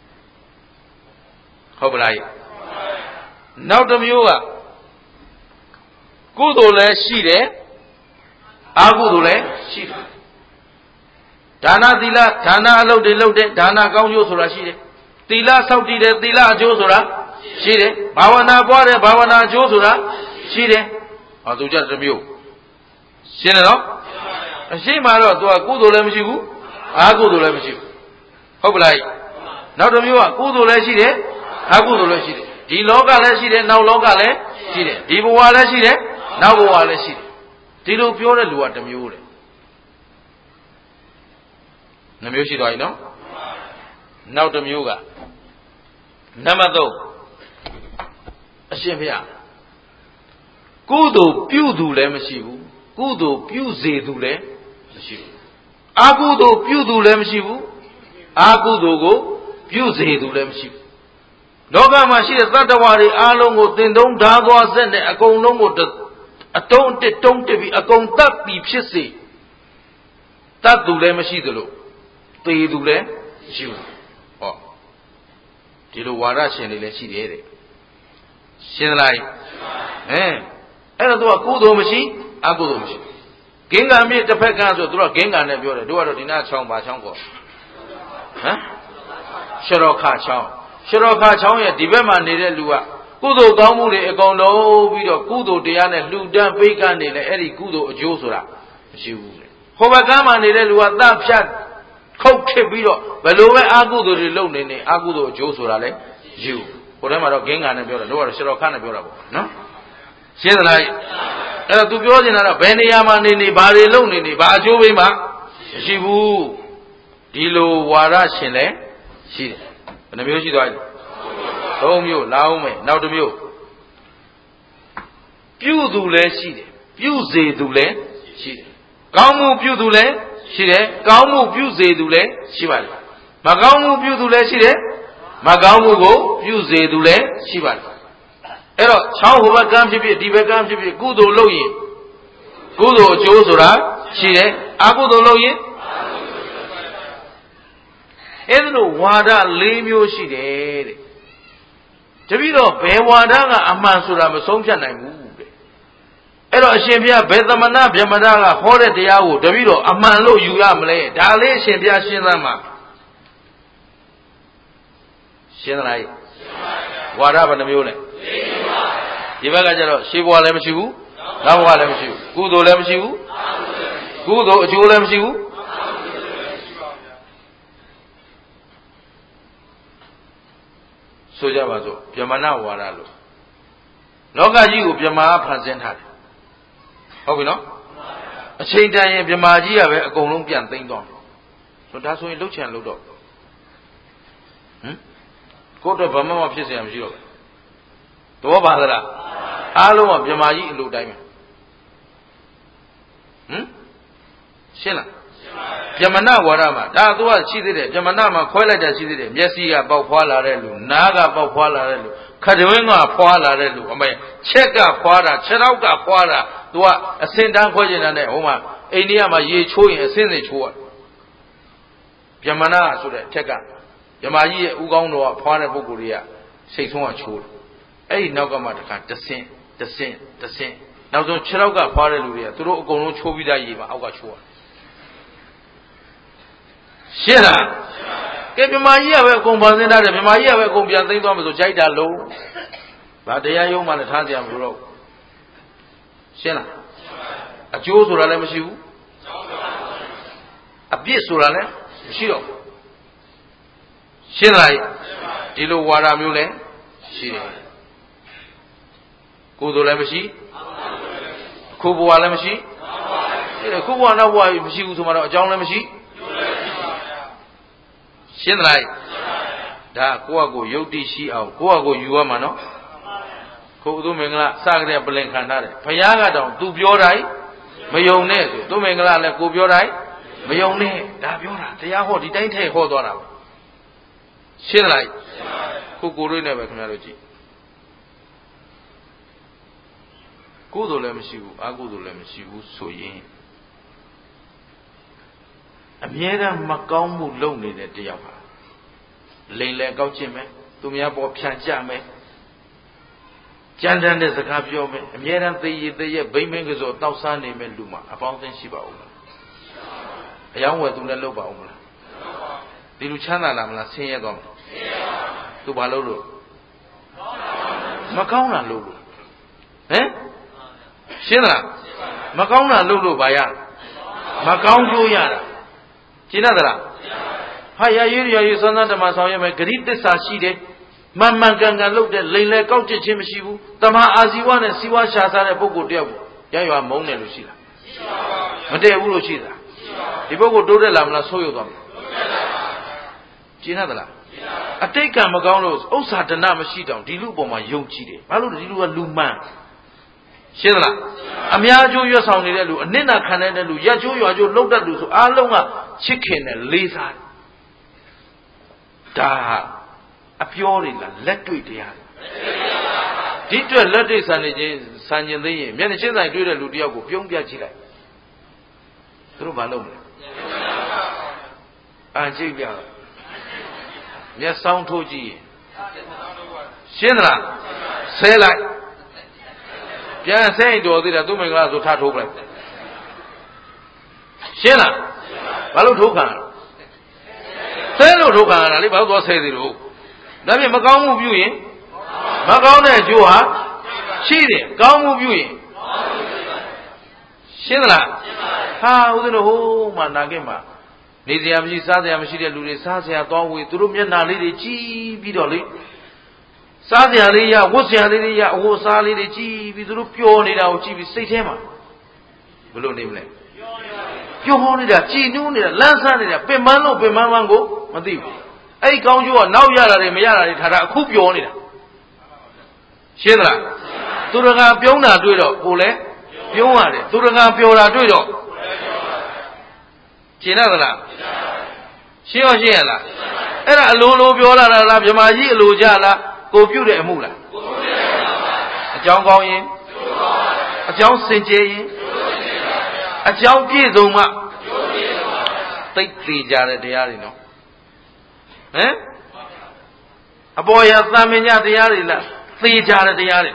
ဟုတ်ပလားနောက်တစ်မျိုးကကုသိုလ်လည်းရှိတယ်အကုသိုလ်လည်းရှိတယ်ဒါနသီလဒါနအလုပ်တွေလုပ်တယ်ဒါနကောင်းကျိုးဆိုတာရှိတယ်သီလဆောက်တည်တယ်သီလအကျိုးဆိုတာရှိတယ်ဘာဝနာပွားတယ်ဘာဝနာအကျိုးဆိုတာရှိတယ်ဟောသူကြတစ်မျိုးရှင်းတယ်နော်အရှိမှတော့သူကကုသိုလ်လည်းမရှိဘူးအာကုသိုလ်လည်းမရှိဘူးဟုတ်ပလားနောက်တစ်မျိုးကကုသိုလ်လည်းရှိတယ်အာကုသိုလ်လည်းရှိတယ်ဒီလောကလည်းရှိတယ်နောက်လောကလည်းရှိတယ်ဒီဘဝလည်းရှိတယ်နောက်ဘဝလည်းရှိတယ်ဒီလိုပြောတဲ့လူကတစ်မျိုးတဲ့နှမျိုးရှိသွားပြီနော်နောက်တစ်မျိုးကနံပါတ်3အရှင်ဘုရားကုသိုလ်ပြုသူလည်းမရှိဘူးကုသိုလ်ပြုစေသူလည်းမရှိဘူးအာကုသိုလ်ပြုသူလည်းမရှိဘူးအာကုသိုလ်ကိုပြုစေသူလည်းမရှိဘူးလောကမှာရှိတဲ့သတ္တဝါတွေအားလုံးကိုသင်သုံးဓာသွားဆက်နဲ့အကုန်လုံးကိုအတုံးအတစ်တုံးတစ်ပြီးအကုန်တတ်ပြီးဖြစ်စေတတ်သူလည်းမရှိသလိုသေသူလည်းမရှိဘူးဟောဒီလိုဝါဒရှင်တွေလည်းရှိတယ်တဲ့ရှင်းသလားအဲ့တော့သူကကုသိုလ်မရှိအကုသိုလ်မရှိဂင်္ဂာမြစ်တစ်ဖက်ကဆိုသူကဂင်္ဂာနဲ့ပြောတယ်တို့ကတော့ဒီနားချောင်းပါချောင်းကောရှရောခချောင်းရှရောခချောင်းရဲ့ဒီဘက်မှာနေတဲ့လူကကုသိုလ်ကောင်းမှုတွေအကုန်လုံးပြီးတော့ကုသိုလ်တရားနဲ့လှူဒန်းပေးကမ်းနေလေအဲ့ဒီကုသိုလ်အကျိုးဆိုတာမရှိဘူးလေဟိုဘက်ကမှနေတဲ့လူကသတ်ဖြတ်ခုတ်ခစ်ပြီးတော့ဘယ်လိုပဲအာကုသိုလ်တွေလုပ်နေအာကုသိုလ်အကျိုးဆိုတာလဲယူဟိုထဲမှာတော့ဂင်္ဂာနဲ့ပြောတယ်တို့ကတော့ရှရောခနဲ့ပြောတာပေါ့နော်ရှင်းသလားအဲ့တော့သူပြောနေတာတော့ဘယ်နေရာမှာနေဘာတွေလုပ်နေဘာအကျိုးပေးမှမရှိဘူးဒီလိုဝါဒရှင်လဲရှိတယ်ဘယ်နှမျိုးရှိသွားလဲ3မျိုးလာအောင်မယ်နောက်တစ်မျိုးပြုသူလည်းရှိတယ်ပြုစေသူလည်းရှိတယ်ကောင်းမှုပြုသူလည်းရှိတယ်ကောင်းမှုပြုစေသူလည်းရှိပါတယ်မကောင်းမှုပြုသူလည်းရှိတယ်မကောင်းမှုကိုပြုစေသူလည်းရှိပါတယ်အဲ့တော့ချောင်းဟိုဘက်ကမ်းဖြစ်ဖြစ်ဒီဘက်ကမ်းဖြစ်ဖြစ်ကုသိုလ်လုပ်ရင်ကုသိုလ်အကျိုးဆိုတာရှိတယ်အကုသိုလ်လုပ်ရင်အဲ့ဒါလို့ဝါဒ4မျိုးရှိတယ်တဲ့တပည့်တော့ဘယ်ဝါဒကအမှန်ဆိုတာမဆုံးဖြတ်နိုင်ဘူးတဲ့အဲ့တော့အရှင်ဘုရားဘယ်သမဏဗြဟ္မဏကဟောတဲ့တရားကိုတပည့်တော့အမှန်လို့ယူရမလဲဒါလေးအရှင်ဘုရားရှင်းသမ်းပါရှင်းသလားဝါဒဘယ်နှမျိုးလဲဒီဘက်ကကျတော့ရှေးဘဝလည်းမရှိဘူးနောက်ဘဝလည်းမရှိဘူးကုသိုလ်လည်းမရှိဘူးကုသိုလ်အကျိုးလည်းမရှိဘူးဆိုကြပါစို့ဗြဟ္မဏဝါဒလို့လောကကြီးကိုဗြဟ္မာဖန်ဆင်းထားတယ်ဟုတ်ပြီနော်အချိန်တန်ရင်ဗြဟ္မာကြီးကပဲအကုန်လုံးပြန်သိမ်းသွားတယ်ဆိုဒါဆိုရင်လှုပ်ချင်လှုပ်တော့ကိုယ်တော့ဘာမှမဖြစ်เสียမှမရှိတော့ဘူးတော့ပါသလားအားလုံးကဗြဟ္မာကြီးအလိုတိုင်းပဲရှင်းလားဗြဟ္မဏဝါဒမှာဒါသူကရှိသေးတယ်ဗြဟ္မဏမှာခွဲလိုက်တာရှိသေးတယ်မျက်စိကပေါက်ဖွာလာတဲ့လူနားကပေါက်ဖွာလာတဲ့လူခတ်တွင်းကဖွာလာတဲ့လူအမေချက်ကဖွာတာခြေထောက်ကဖွာတာသူကအစင်တန်းခွဲကျင်တာနဲ့ဟိုမှာအိန္ဒိယမှာရေချိုးရင်အစင်းစိချိုးရဗြဟ္မဏဆိုတဲ့အထက်ကဗြဟ္မာကြီးရဲ့ဥကောင်းတော်ကဖွာတဲ့ပုဂ္ဂိုလ်တွေကစိတ်ဆုံးကချိုးတယ်အဲ့ဒီနောက်ကမှတခါတဆင့်နောက်ဆုံးခြေထောက်ကဖွာတဲ့လူတွေကသူတို့အကုန်လုံးချိုးပြီးသားရေမှာအောက်ကချိုးရတယ်ရှင်းလားကဲဗြဟ္မာကြီးကပဲအကုန်ပါစင်းထားတယ်ဗြဟ္မာကြီးကပဲအကုန်ပြန်သိမ်းသွားမှဆိုကြိုက်တာလုံးဗာတရားရုံးမှလည်းထားကြရမလို့တော့ရှင်းလားအကျိုးဆိုတာလည်းမရှိဘူးအပြစ်ဆိုတာလည်းမရှိတော့ရှင်းလားဒီလိုဝါဒမျိုးလည်းရှိတယ်ကိုယ်ဆိုလည်းမရှိခုဘဝလည်းမရှိခုဘဝနောက်ဘဝမရှိဘူးဆိုမှတော့အကြောင်းလည်းမရှိရှင်းသလားဒါကိုယ့်အကိုယုတ်တိရှိအောင်ကိုယ့်အကိုယူရမှာနော်ခုသူမင်္ဂလာစကြတဲ့ပလင်ခံထားတယ်ဘုရားကတောင်သူပြောတိုင်းမယုံနဲ့ဆိုသူမင်္ဂလာလည်းကိုပြောတိုင်းမယုံနဲ့ဒါပြောတာတရားဟောဒီတိုင်းထဲဟောသွားတာပဲရှင်းသလားခုကိုတို့နဲ့ပဲခင်ဗျားတို့ကြည့်ကုသိုလ်လည်းမရှိဘူးအကုသိုလ်လည်းမရှိဘူးဆိုရင်အမြဲတမ်းမကောင်းမှုလုပ်နေတဲ့တရားပါလိန်လဲကောက်ကျင့်မယ်သူများပေါ်ဖြန့်ကြမယ်ကြမ်းတမ်းတဲ့စကားပြောမယ်အမြဲတမ်းသေရသေးရဲ့ဗိမ့်မင်းကစိုးတောက်စားနေမဲ့လူမှာအပေါင်းအသင်းရှိပါဦးမလားအယောင်းဝယ်သူလည်းလုပ်ပါဦးမလားဒီလူချမ်းသာလားမလားဆင်းရဲသွားမလားသူဘာလုပ်လို့မကောင်းတာလုပ်လို့ဟမ်ရှင်းလားမကောင်းတာလုပ်လို့ဘာရ Macau Yara. Chinadra. Haya Yuri Sana Masaya, Grit the Sashide, Mamma Ganga looked at Lele Kauti Chimishibu, Tama Aziwan and Siwa Shazara Boko Devu, Yaya Mona Lucilla. Mate Urushida. The Boko Dode Lamla Soyodom. Chinadra. A take a Maganos, O Satana Mashidon, Dilubo my young chide, Malu Dilu Luman. Shilla. Amiajo your sound in Elu, Nina Canelu, Yajo, you looked at Luso, Alonga, chicken and lizard. Da a pure let to it. Did to a letter Sanjay, many chins I do the Ludiago, Pyonga Chile. Through Balone. And Jigga. Yes, sound to G. Shinra, say like. Jan saying to the Duminglas of Tato Black. Shina, Balutokan. Say no Tokan, I live out was say the roof. Then Macau viewing. Macau and Jua, cheating, Gau viewing. Shina, how the home and Nagima. Niziam Sadiam Shida Lusasia, gone with Rumiana Lady G. Vidoli. Sadia, what's Yalia, what's Ali the G. Vidrupio, our chief is Satema. Below name. Pionida, G. Nunida, Lansanida, Pemano, Pemango, Madiv. I count you are now Yara, Mayara, Tara, Kupionida. Shedra, Turaga Piona Dudo, Pule, Piona, Turaga Piora Dudo. Chinadra. Shiela. Era Lulu Viola, Yamaji, Lujala, go beauty and Mula. A John Goyin, a John St. Jay, a John Pizuma. Take the Jara de Arino. Eh? A boy has Samina de Arila, 3 Jara de Ari.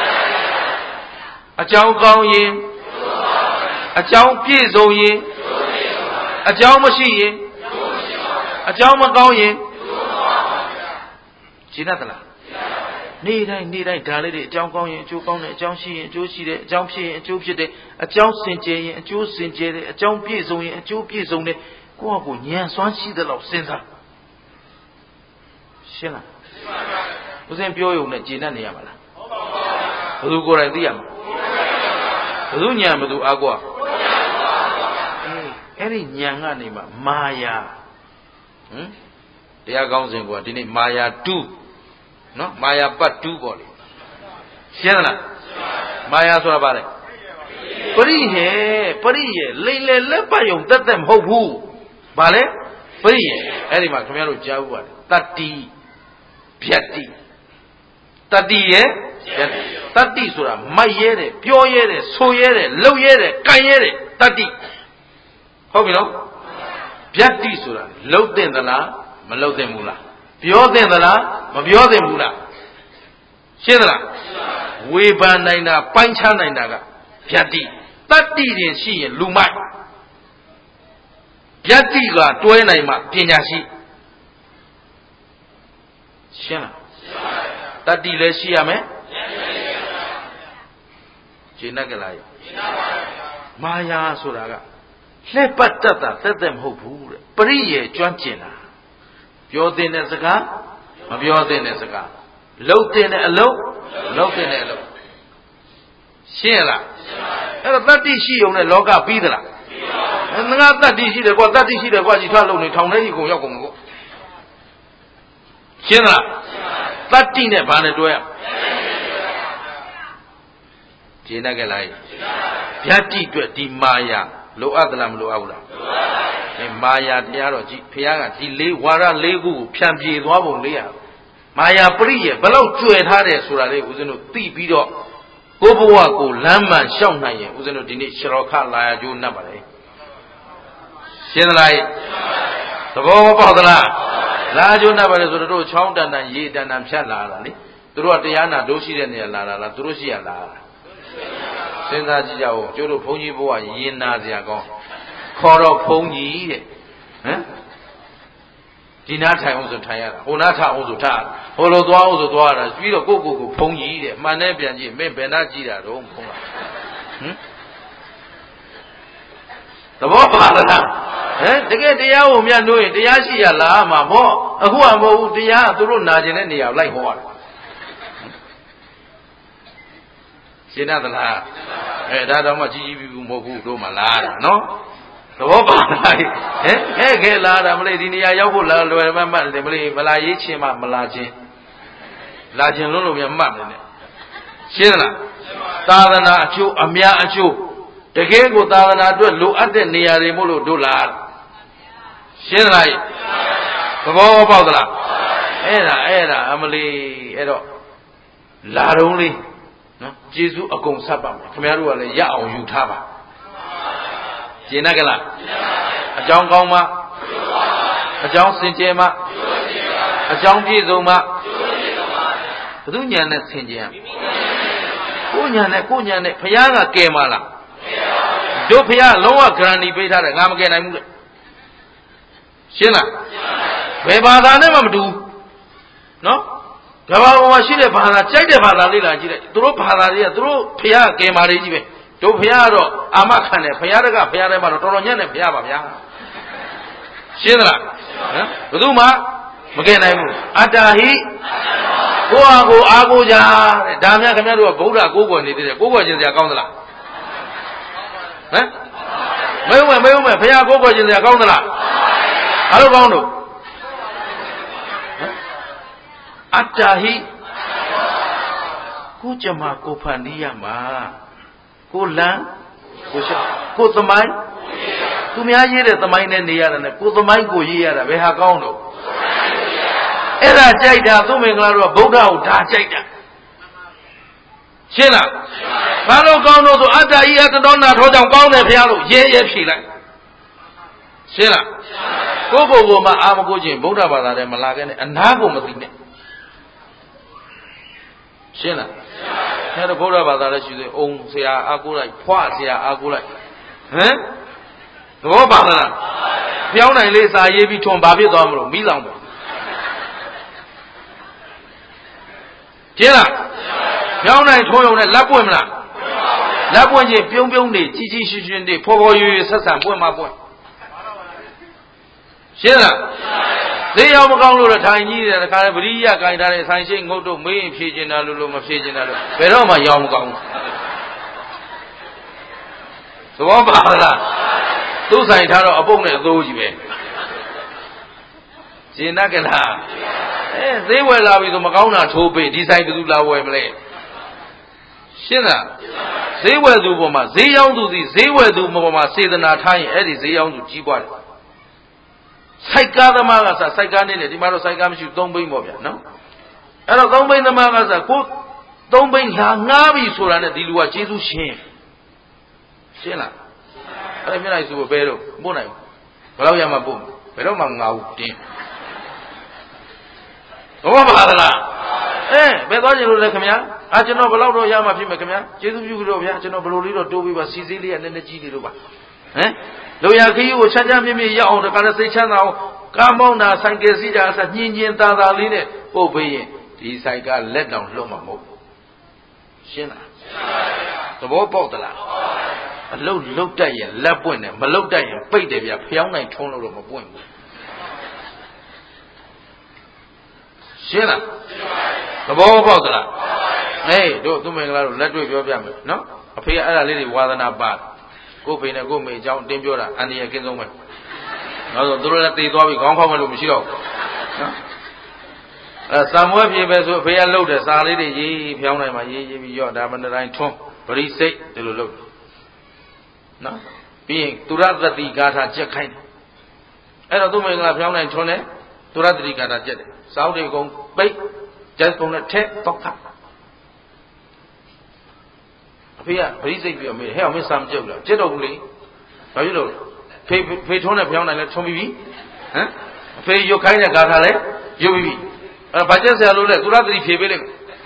A John Goyin, a John Pizoyin. A John Machine, a John Magoyin, Chinatala. Need I Dality, John Goyin, Jukon, John She, Joshi, John P, and Jupiter, a John St. J, and Joe St. J, a John Pizzone, and Joe Pizzone, Guapo, Yan Swan She the Love Center. Shilla. Was in Pio, Gina Yamala. Who go at the Yam? Lunyam do Agua. Any Yanganima, Maya. They are going what in Maya 2. No, Maya but 2 body. Shana Maya Sorabare. Pari, Lele Lepayo, let them hope who. Bale? Pari, Erima, Camero Jawa, Tati, Piatti. Tati, eh? Tati Sura, Mayere, Pioyere, Soyere, Loyere, Kayere, Tati. How you know? Piatti Sura, load in the la, Malode Mula. Pure in the la, Mabiode Mula. Shedra, Weba Pancha Naga, Piatti, Tati in she, Lumai. Piatti got 29 Pinashi. Shana. Tati Leshiame Chinagalai Maya Suraga. Let but let them hope. Pari, Joanchina. Pure as a car, a pure as a car. Low ten a low ten a low. Sheila. And that is she on a loga pidra. And not that is she the what that is she the what you tell only town you go Yakongo. Sheila. That thing a banner. Chinagalai. Piatti to the Maya. Lo Adlam Lo Aula. Maya Diarogi, Piaga, Dili, Wara Legu, Piamji, Wabo Lea. Maya Priya, below 2 and Hades, Surale, was in a Tibido. Goboaco, Lama, Shawnay, was in a Dini, Shiroka, Laya, June Nabare. Shenlai, the Bobo Padala, Lajo Nabare, the road, Chowndan and Yedan and Shalali, throughout the Yana, Doshi and Yala, Drusia La. Senza Jao, Jodo Pony Boy, Yena Ziago, Coro Pony, eh? Dinata also tired, Honata also tired, Holodoa also Dora, Vito Gogo, Pony, Manebian, Benaji, Rome. ဘောပါလားတကယ်တရားကိုမြတ်လို့ရင်တရားရှိရလားမှာပေါ့အခုကမဟုတ်ဘူးတရားသူတို့နာကျင်တဲ့နေရာလိုက်ဟောတာရှင်းသလားဒါတော့မှကြီးကြီးပြူမဟုတ်ဘူးတို့မှလားတာနော်သဘောပါလားခဲလားတာမလေးဒီနေရာရောက်ဖို့လာလွယ်မှတ်တယ်မလေးမလာရေးချင်းမှမလာချင်းလာချင်းလုံးလုံးမြတ်မှတ်တယ်နဲ့ရှင်းလားသာသနာအကျိုးအများအကျိုးတကယ်ကိုသာသနာအတွက်လိုအပ်တဲ့နေရာတွေမို့လို့တို့လားရှင်းလားသဘောပေါက်သလားအဲ့ဒါအမလီအဲ့တော့လာတော့လေးနော်ကျေးဇူးအကုန်ဆက်ပါမယ်ခင်ဗျားတို့ကလည်းရအောင်ယူထားပါရှင်းကလားအကြောင်းကောင်းမှအကြောင်းစင်ကြယ်မှအကြောင်းပြည့်စုံမှဘုသူညာနဲ့ဆင်ကြယ်ကိုညာနဲ့ဘုရားကကယ်မလားတို့ဘုရားလုံးဝဂရန်တီပေးထားတယ်ငါမကယ်နိုင်ဘူးလေရှင်းလားဘယ်ဘာသာနဲ့မှမတူနော်ကဘာပေါ်မှာရှိတဲ့ဘာသာကြိုက်တဲ့ဘာသာလေးလာကြည့်လိုက်သူတို့ဘာသာတွေကသူတို့ဘုရားကယ်မာလေးကြီးပဲတို့ဘုရားကတော့အာမခံတယ်ဘုရားတကဘုရားထဲမှာတော့တော်တော်ညံ့တဲ့ဘုရားပါဗျာရှင်းသလားဘယ်သူမှမကယ်နိုင်ဘူးအတ္တဟိကိုယ့်ဟာကိုယ်အားကိုးကြတဲ့ဒါများခင်ဗျားတို့ကဗုဒ္ဓကိုးကွယ်နေသေးတယ်ကိုးကွယ်ခြင်းစရာကောင်းသလားမေးဦးမယ်ဘုရားကိုးကွယ်ခြင်းစရာကောင်းသလားဘာလို့ကောင်းလို့အတ္တဟိကိုကြမှာကိုဖန်တီးရမှာကိုလန်းကိုသမိုင်းသူများရေးတဲ့သမိုင်းနဲ့နေရတယ်နဲ့ကိုသမိုင်းကိုရေးရတာဘယ်ဟာကောင်းလို့အဲ့ဒါကြိုက်တာသူမင်္ဂလာတို့ကဗုဒ္ဓကိုဒါကြိုက်တာရှင်းလားဘာလို့ကောင်းလို့ဆိုအတ္တဟိအတ္တတော်နာထောကြောင့်ကောင်းတယ်ဘုရားလို့ရဲဖြေလိုက်ရှင်းလားကိုမှအာမကိုခြင်းဗုဒ္ဓဘာသာထဲမလာခဲ့နဲ့အနာကိုမသိနဲ့ရှင်းလားအဲ့တော့ဗုဒ္ဓဘာသာလည်းရှိသေးအောင်ဆရာအားကိုးလိုက်ဖွာဆရာအားကိုးလိုက်သဘောပါလားပြောင်းနိုင်လေးစာရေးပြီးထွန်ဘာဖြစ်သွားမလို့မိလောင်တယ်ရှင်းလားပြောင်းနိုင်ထွန်ရုံနဲ့လက်ပွင့်မလားလက်ပွင့်ချင်းပြုံးနေကြီးကြီးရှင်းတွေဖော်ရွေဆက်ဆံပွင့်မှပွင့်ရှင်းလားသေရောက်မကောင်းလို့တော့ထိုင်ကြီးတယ်တခါလေပရိယကင်ထားတဲ့ဆိုင်ရှိငုတ်တို့မေးရင်ဖြေကျင်တာလို့မဖြေကျင်တာလို့ဘယ်တော့မှရောက်မကောင်းဘူးသဘောပါလားသူ့ဆိုင်ထားတော့အပုပ်နဲ့အသိုးကြီးပဲရှင်းကလားဈေးဝယ်လာပြီဆိုမကောင်းတာထိုးပေးဒီဆိုင်ဘယ်သူလာဝယ်မလဲရှင်းလားဈေးဝယ်သူပေါ်မှာဈေးရောက်သူစီဈေးဝယ်သူပေါ်မှာစေတနာထားရင်အဲ့ဒီဈေးရောက်သူကြီးပွားတယ်စိုက်ကားသမားကစားစိုက်ကားနေတယ်ဒီမှာတော့စိုက်ကားမရှိ3ဘိန်းပေါ့ဗျာနော်အဲ့တော့3ဘိန်းသမားကစားကို3ဘိန်းလာငားပြီဆိုတာနဲ့ဒီလူကကျေးဇူးရှင်းလားအဲ့မျက်နှာစုဘယ်တော့ပို့နိုင်ဘယ်တော့ရမှပို့ဘယ်တော့မှငါဘူးတင်းဘောပါလားဘယ်သွားကြလို့လဲခင်ဗျာကျွန်တော်ဘယ်တော့တော့ရမှဖြစ်မယ်ခင်ဗျာကျေးဇူးပြုကြတော့ဗျာကျွန်တော်ဘယ်လိုလေးတော့တိုးပေးပါစီစည်းလေးကနည်းနည်းကြီးနေလို့ပါလူရခီးကိုချမ်းချမ်းမြင့်မြင့်ရအောင်တခါနဲ့စိတ်ချမ်းသာအောင်ကားမောင်းတာဆိုင်ကယ်စီးတာအစညင်ညင်သာသာလေးနဲ့ပို့ပေးရင်ဒီဆိုင်ကလက်တောင်လွတ်မှာမဟုတ်ဘူးရှင်းလားသဘောပေါက်သလားအလုတ်လုတ်တတ်ရင်လက်ပွင့်တယ်မလုတ်တတ်ရင်ပိတ်တယ်ဗျာဖျောင်းနိုင်ထုံးလို့တော့မပွင့်ဘူးရှင်းလားသဘောပေါက်သလားတို့သူမင်္ဂလာတို့လက်တွေ့ပြောပြမယ်နော်အဖေကအဲ့ဒါလေးတွေဝါသနာပါကိုဖေနဲ့ကိုမေအကြောင်းတင်းပြောတာအန္တရာယ်ကင်းဆုံးပဲနောက်ဆိုသူတို့လည်းတည်သွားပြီခေါင်းဖောက်မယ်လို့မရှိတော့နော်စာမွေးပြေပဲဆိုအဖေကလှုပ်တယ်စာလေးတွေရေးဖျောင်းနိုင်မှာရေးပြီးရော့ဒါမန္တတိုင်းထွန်းပရိစိတ်ဒီလိုလုပ်နော်ပြီးရင်သူရသတိဂါထာကြက်ခိုင်းတယ်အဲ့တော့သူမင်္ဂလာဖျောင်းနိုင်ထွန်းတယ်သူရသတိဂါထာကြက်တယ်စောင်းတွေကုန်ပိတ်ကျက်ကုန်နဲ့ထက်တော့ခါအဖေကပရိစိတ်ပြီးတော့မေးဟဲ့အောင်မင်းစာမကြက်ဘူးလားကြက်တော့ဘူးလေဘာဖြစ်လို့ဖေထွန်းနဲ့ဖျောင်းနိုင်လဲထွန်းပြီးပြီအဖေရုပ်ခိုင်းတဲ့ဂါထာလဲရုပ်ပြီးပြီအဲ့ဘာကြက်ဆရာလို့လဲသူရသတိဖြေပေးလိုက်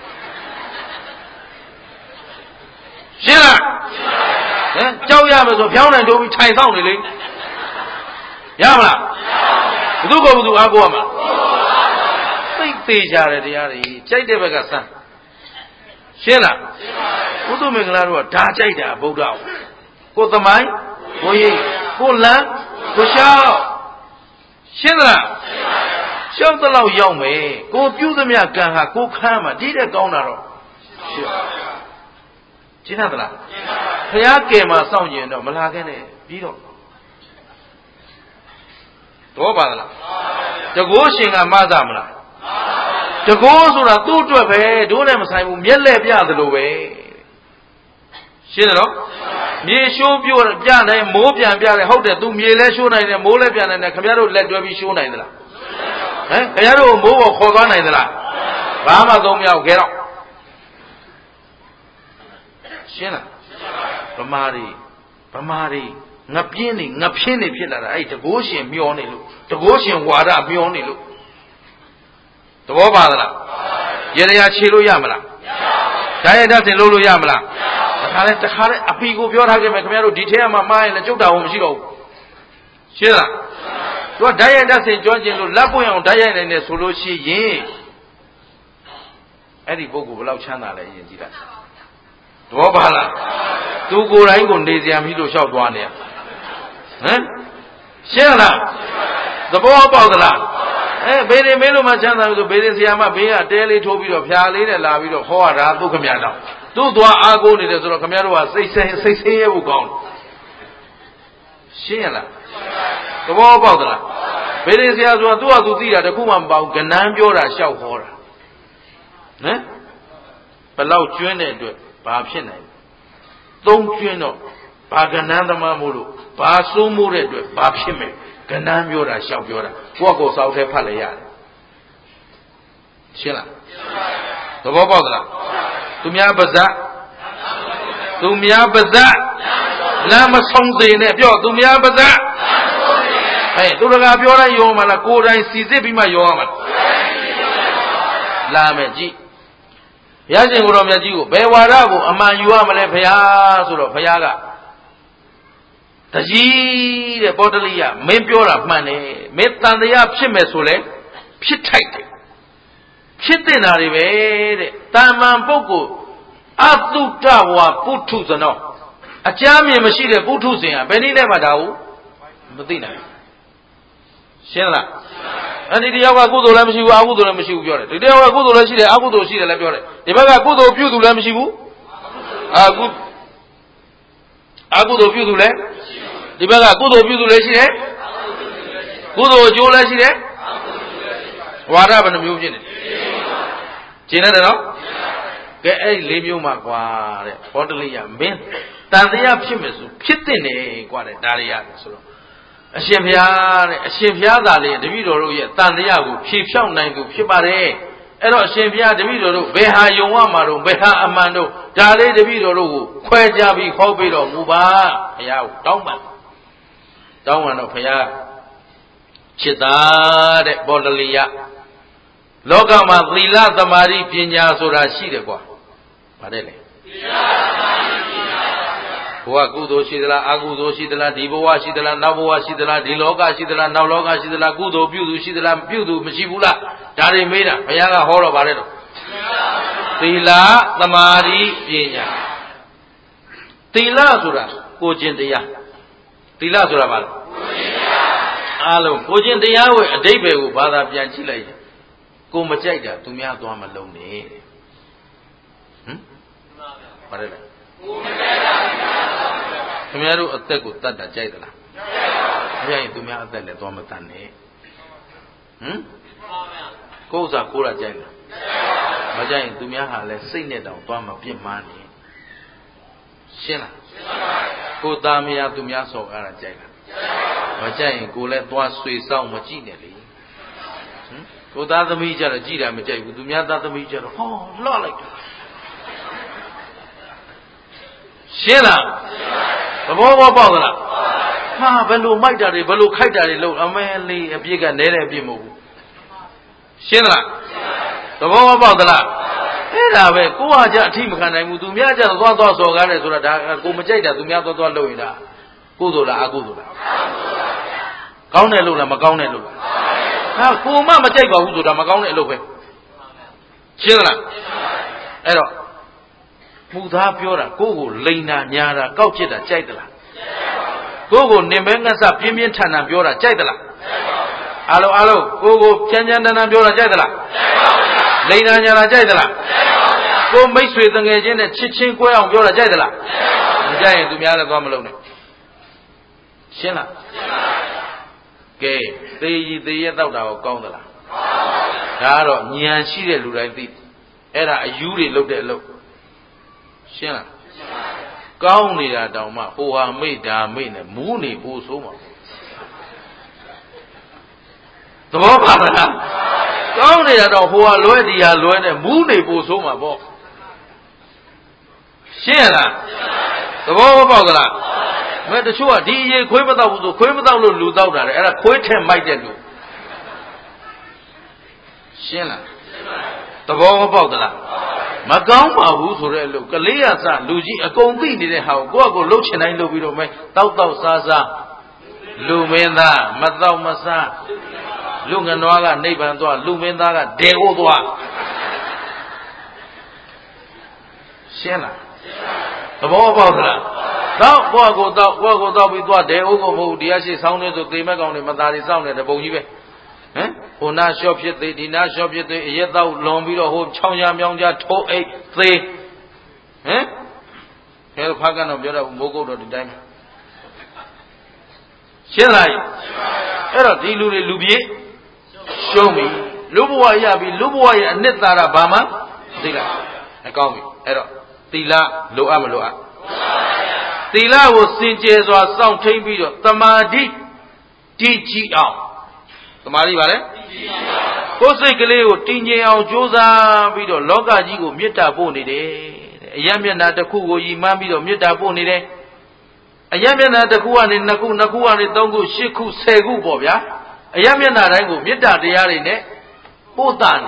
ရှင်းလားကြောက်ရမယ်ဆိုဖျောင်းနိုင်တိုးပြီးထိုင်ဆောင်နေလေရမလားဘသူကဘသူအားကိုးရမှာသိသေးကြတယ်တရားတွေကြိုက်တဲ့ဘက်ကစမ်းရှင်းလားဘုသူမင်္ဂလာတို့ကဒါကြိုက်တာဗုဒ္ဓကိုသမိုင်းကိုရေးကိုလန်းကိုလျှောက်ရှင်းလားရှောက်တော့ရောက်မယ်ကိုပြုသမျှကံဟာကိုခမ်းမှာဒီတဲ့ကောင်းတာတော့ရှင်းသလားဘုရားကယ်မှာစောင့်ကျင်တော့မလာခဲ့နဲ့ပြီးတော့တော့ပါလားတကိုးရှင်ကမသမလားတကိုးဆိုတာသူ့အတွက်ပဲတို့နဲ့မဆိုင်ဘူးမျက်လက်ပြသလိုပဲရှင်းတယ်နော်မြေရှိုးပြတယ်မိုးပြန်ပြတယ်ဟုတ်တယ်သူမြေလဲရှိုးနိုင်တယ်မိုးလဲပြန်နိုင်တယ်ခင်ဗျားတို့လက်တွဲပြီးရှိုးနိုင်သလားဟမ်ခင်ဗျားတို့မိုးပေါ်ခေါ်သွားနိုင်သလားဘာမှသုံးမရဘူးခဲတော့ရှင်းလားဗမာတွေငပြင်းနေငဖြင်းနေဖြစ်လာတာအဲ့တကိုးရှင်မျောနေလို့တကိုးရှင်ဝါဒမျောနေလို့သဘောပါသလားရေရခြေလို့ရမလားဓာတ်ရိုက်ဓာတ်တင်လို့ရမလားတခါလဲအပီကိုပြောထားခဲ့မယ်ခင်ဗျားတို့ဒီထဲမှာမှားရင်လည်းကျုပ်တာဝန်မရှိတော့ဘူးရှင်းလားသူကဓာတ်ရိုက်ဓာတ်တင်ကျွမ်းကျင်လို့လက်ပွင့်အောင်ဓာတ်ရိုက်နိုင်တယ်ဆိုလို့ရှိရင်အဲ့ဒီပုဂ္ဂိုလ်ဘယ်လောက်ချမ်းသာလဲရင်ကြည့်လိုက်သဘောပါလားသူကိုယ်တိုင်ကိုနေစရာမရှိလို့လျှောက်သွားနေရဟမ်ရှင်းလားသဘောပေါက်သလားဘေးရင်မင်းတို့မှချမ်းသာလို့ဆိုဘေးရင်ဆရာမဘေးကတဲလေးထိုးပြီးတော့ဖြာလေးနဲ့လာပြီးတော့ဟောတာသူခမရတော့သူ့သွားအားကိုးနေတယ်ဆိုတော့ခမရတို့ကစိတ်ဆင်းရဲဖို့ကောင်းတယ်ရှင်းရလားသဘောပေါက်သလားဘေးရင်ဆရာဆိုတာသူ့ဟာသူသိတာတခုမှမပေါ့ကဏန်းပြောတာရှောက်ဟောတာဟမ်ဘယ်လောက်ကျွန်းတဲ့အတွက်ဘာဖြစ်နိုင်သုံးကျွန်းတော့ဘာကဏန်းသမားမို့လို့ဘာစိုးမိုးတဲ့အတွက်ဘာဖြစ်မယ်ကဏန်းပြောတာရှောက်ပြောတာကိုယ့်ကိုယ်စောက်ထဲဖတ်လဲရတယ်ရှင်းလားသဘောပေါက်သလားသူများပါဇက်လမ်းမဆုံးစေနဲ့ပြောသူများပါဇက်သူတကာပြောတိုင်းယောမလားကိုယ်တိုင်စီစစ်ပြီးမှယောရမှာလာမယ်ကြည့်ဘုရားရှင်ကိုယ်တော်မြတ်ကြီးကိုဘယ်ဝါဒကိုအမှန်ယူရမလဲဘုရားဆိုတော့ဘုရားကတကြီးတဲ့ပောတလိယမင်းပြောတာမှန်တယ်မင်းတန်တရားဖြစ်မယ်ဆိုလဲဖြစ်ထိုက်တယ်ဖြစ်တဲ့နာတွေပဲတဲ့တာမန်ပုဂ္ဂိုလ်အတုတဝါပုထုဇနောအကြမ်းမြင်မရှိတဲ့ပုထုဇဉ်ဟာဘယ်နည်းနဲ့မှဒါကိုမသိနိုင်ရှင်းလားအဲ့ဒီတယောက်ကကုသိုလ်လည်းမရှိဘူးအကုသိုလ်လည်းမရှိဘူးပြောတယ်ဒီတယောက်ကကုသိုလ်လည်းရှိတယ်အကုသိုလ်ရှိတယ်လည်းပြောတယ်ဒီဘက်ကကုသိုလ်ပြုသူလည်းမရှိဘူးအကုသိုလ်ပြုသူလည်းဒီဘက်ကကုသိုလ်ပြုသူလည်းရှိတယ်ကုသိုလ်အကျိုးလည်းရှိတယ်ဝါဒဘယ်နှမျိုးဖြစ်နေကျင်တယ်နော်ကဲအဲ့၄မျိုးမှာကွာတဲ့ဘောတလိယမင်းတန်တရားဖြစ်မယ်ဆိုဖြစ်တဲ့နေကွာတဲ့ဒါတွေရတယ်ဆိုတော့အရှင်ဘုရားတဲ့အရှင်ဘုရားသာလေတပည့်တော်တို့ရဲ့တန်တရားကိုဖြေဖြောင်းနိုင်သူဖြစ်ပါတယ်အဲ့တော့အရှင်ဘုရားတပည့်တော်တို့ဘယ်ဟာယုံရမှာတော့ဘယ်ဟာအမှန်တော့ဒါလေးတပည့်တော်တို့ကိုခွဲခြားပြီးဟောပေးတော်မူပါဘုရားကိုတောင်းပန်တော့ဘုရားจิตာတဲ့ဘောတလိယလောကမှာသီလသမာဓိပညာဆိုတာရှိတယ်ကွာဗါတဲ့လေသီလသမာဓိပညာဘဝကုသိုလ်ရှိသလားအကုသိုလ်ရှိသလားဒီဘဝရှိသလားနောက်ဘဝရှိသလားဒီလောကရှိသလားနောက်လောကရှိသလားကုသိုလ်ပြုသူရှိသလားပြုသူမရှိဘူးလားဒါတွေမေးတာဘုရားကဟောတော့ဗါတဲ့တော့သီလသမာဓိပညာသီလဆိုတာကိုကျင့်တရားသီလဆိုတာဘာလဲကိုကျင့်တရားအားလုံးကိုကျင့်တရားရဲ့အဓိပ္ပာယ်ကိုဘာသာပြန်ကြည့်လိုက်ရင်ကိုမကြိုက်တာသူများသွားမလုံးနဲ့ဟမ်ဘာလဲကိုမကြိုက်တာသူများတို့အသက်ကိုတတ်တာကြိုက်သလားမကြိုက်ရင်သူများအသက်လည်းသွားမတတ်နဲ့ဟမ်ကိုယ်ဥစ္စာကိုယ်တာကြိုက်လားမကြိုက်ရင်သူများဟာလည်းစိတ်နဲ့တောင်သွားမပြစ်မှားနဲ့ရှင်းလားကိုသားမယားသူများစော်ကားတာကြိုက်လားမကြိုက်ရင်ကိုလည်းသွားဆွေဆောင်မကြည့်နဲ့လေကိုသားသမီးကြတော့ကြည်တာမကြိုက်ဘူးသူများသားသမီးကြတော့ဟောလှလိုက်တာရှင်းလားသဘောပေါက်သလားဟာဘယ်လိုမိုက်တာတွေဘယ်လိုခိုက်တာတွေလို့အမဲလေးအပြစ်ကနဲတဲ့အပြစ်မဟုတ်ဘူးရှင်းလားသဘောပေါက်သလားအဲ့ဒါပဲကိုဟာကြအထိမခံနိုင်ဘူးသူများကြတော့သွားစော်ကားတယ်ဆိုတာဒါကိုမကြိုက်တာသူများသွားလုပ်ရင်ဒါကုသိုလ်လားအကုသိုလ်လားကောင်းတယ်လို့လားမကောင်းတယ်လို့လားဟာကိုမမကြိုက်ပါဘူးဆိုတာမကောင်းတဲ့အလုပ်ပဲရှင်းလားအဲ့တော့မူသားပြောတာကိုယ့်ကိုလိန်တာညာတာကောက်ချစ်တာကြိုက်သလားဟ Gogo Nemenga Pimian Tana Biora Jaidala. Alo, Gogo Pianjana Biora Jaidala. Lena Yana Jaidala. Go make with the agent and Chichin Goya Biora Jaidala. Giant to Miala Gomalone. Shena. Gay, the Yadao Gondola. Caro, Nian Shire Lurati. Era a Yuri looked at look. Shena. Gownly at Dama, who are made a main and moony Busuma. The Bobana. Gownly at all who are Loedia Loen and moony Busuma. Shena. The Bobana. Met the shore, D. Quimata Ludauda, and a quaint might do. Shena. The Bobana. Magamba, who's look, Kalia San, Luigi, a convene in the house, go loach and I know we don't make Tauta Saza, Lumenda, Mazau Masa, Lunganola, Nebandua, Lumenda, Deodua. Shena. The Bobana. Thou go down with what they all the ashes sounded to the Magon, Madari sound at the Bogive. Who not shop yet, they did not shop yet, yet thou long below home, Chonya Myonga, to 8, 3. Hell Pagan of Yoda Mogo to the dime. Shall I? Error, Dilu Lubier? Show me. Lubuaya be Lubuaya and Netara Bama? Tila. I call me. Error. Tila, Loamaloa. Tila was Sinches or some time video. Tamadi TG out. Tamari Vale? Cosekaleo, Tinge out Josa video, Loga Jigo, Mita Boni de Yamiana the Kugo, Yimami or Mita Boni de Ayamiana the Kuan in Nakuan in Dongo, Shiku Segu Bobia. Ayamiana Rango, Mita de Yarine, Botan.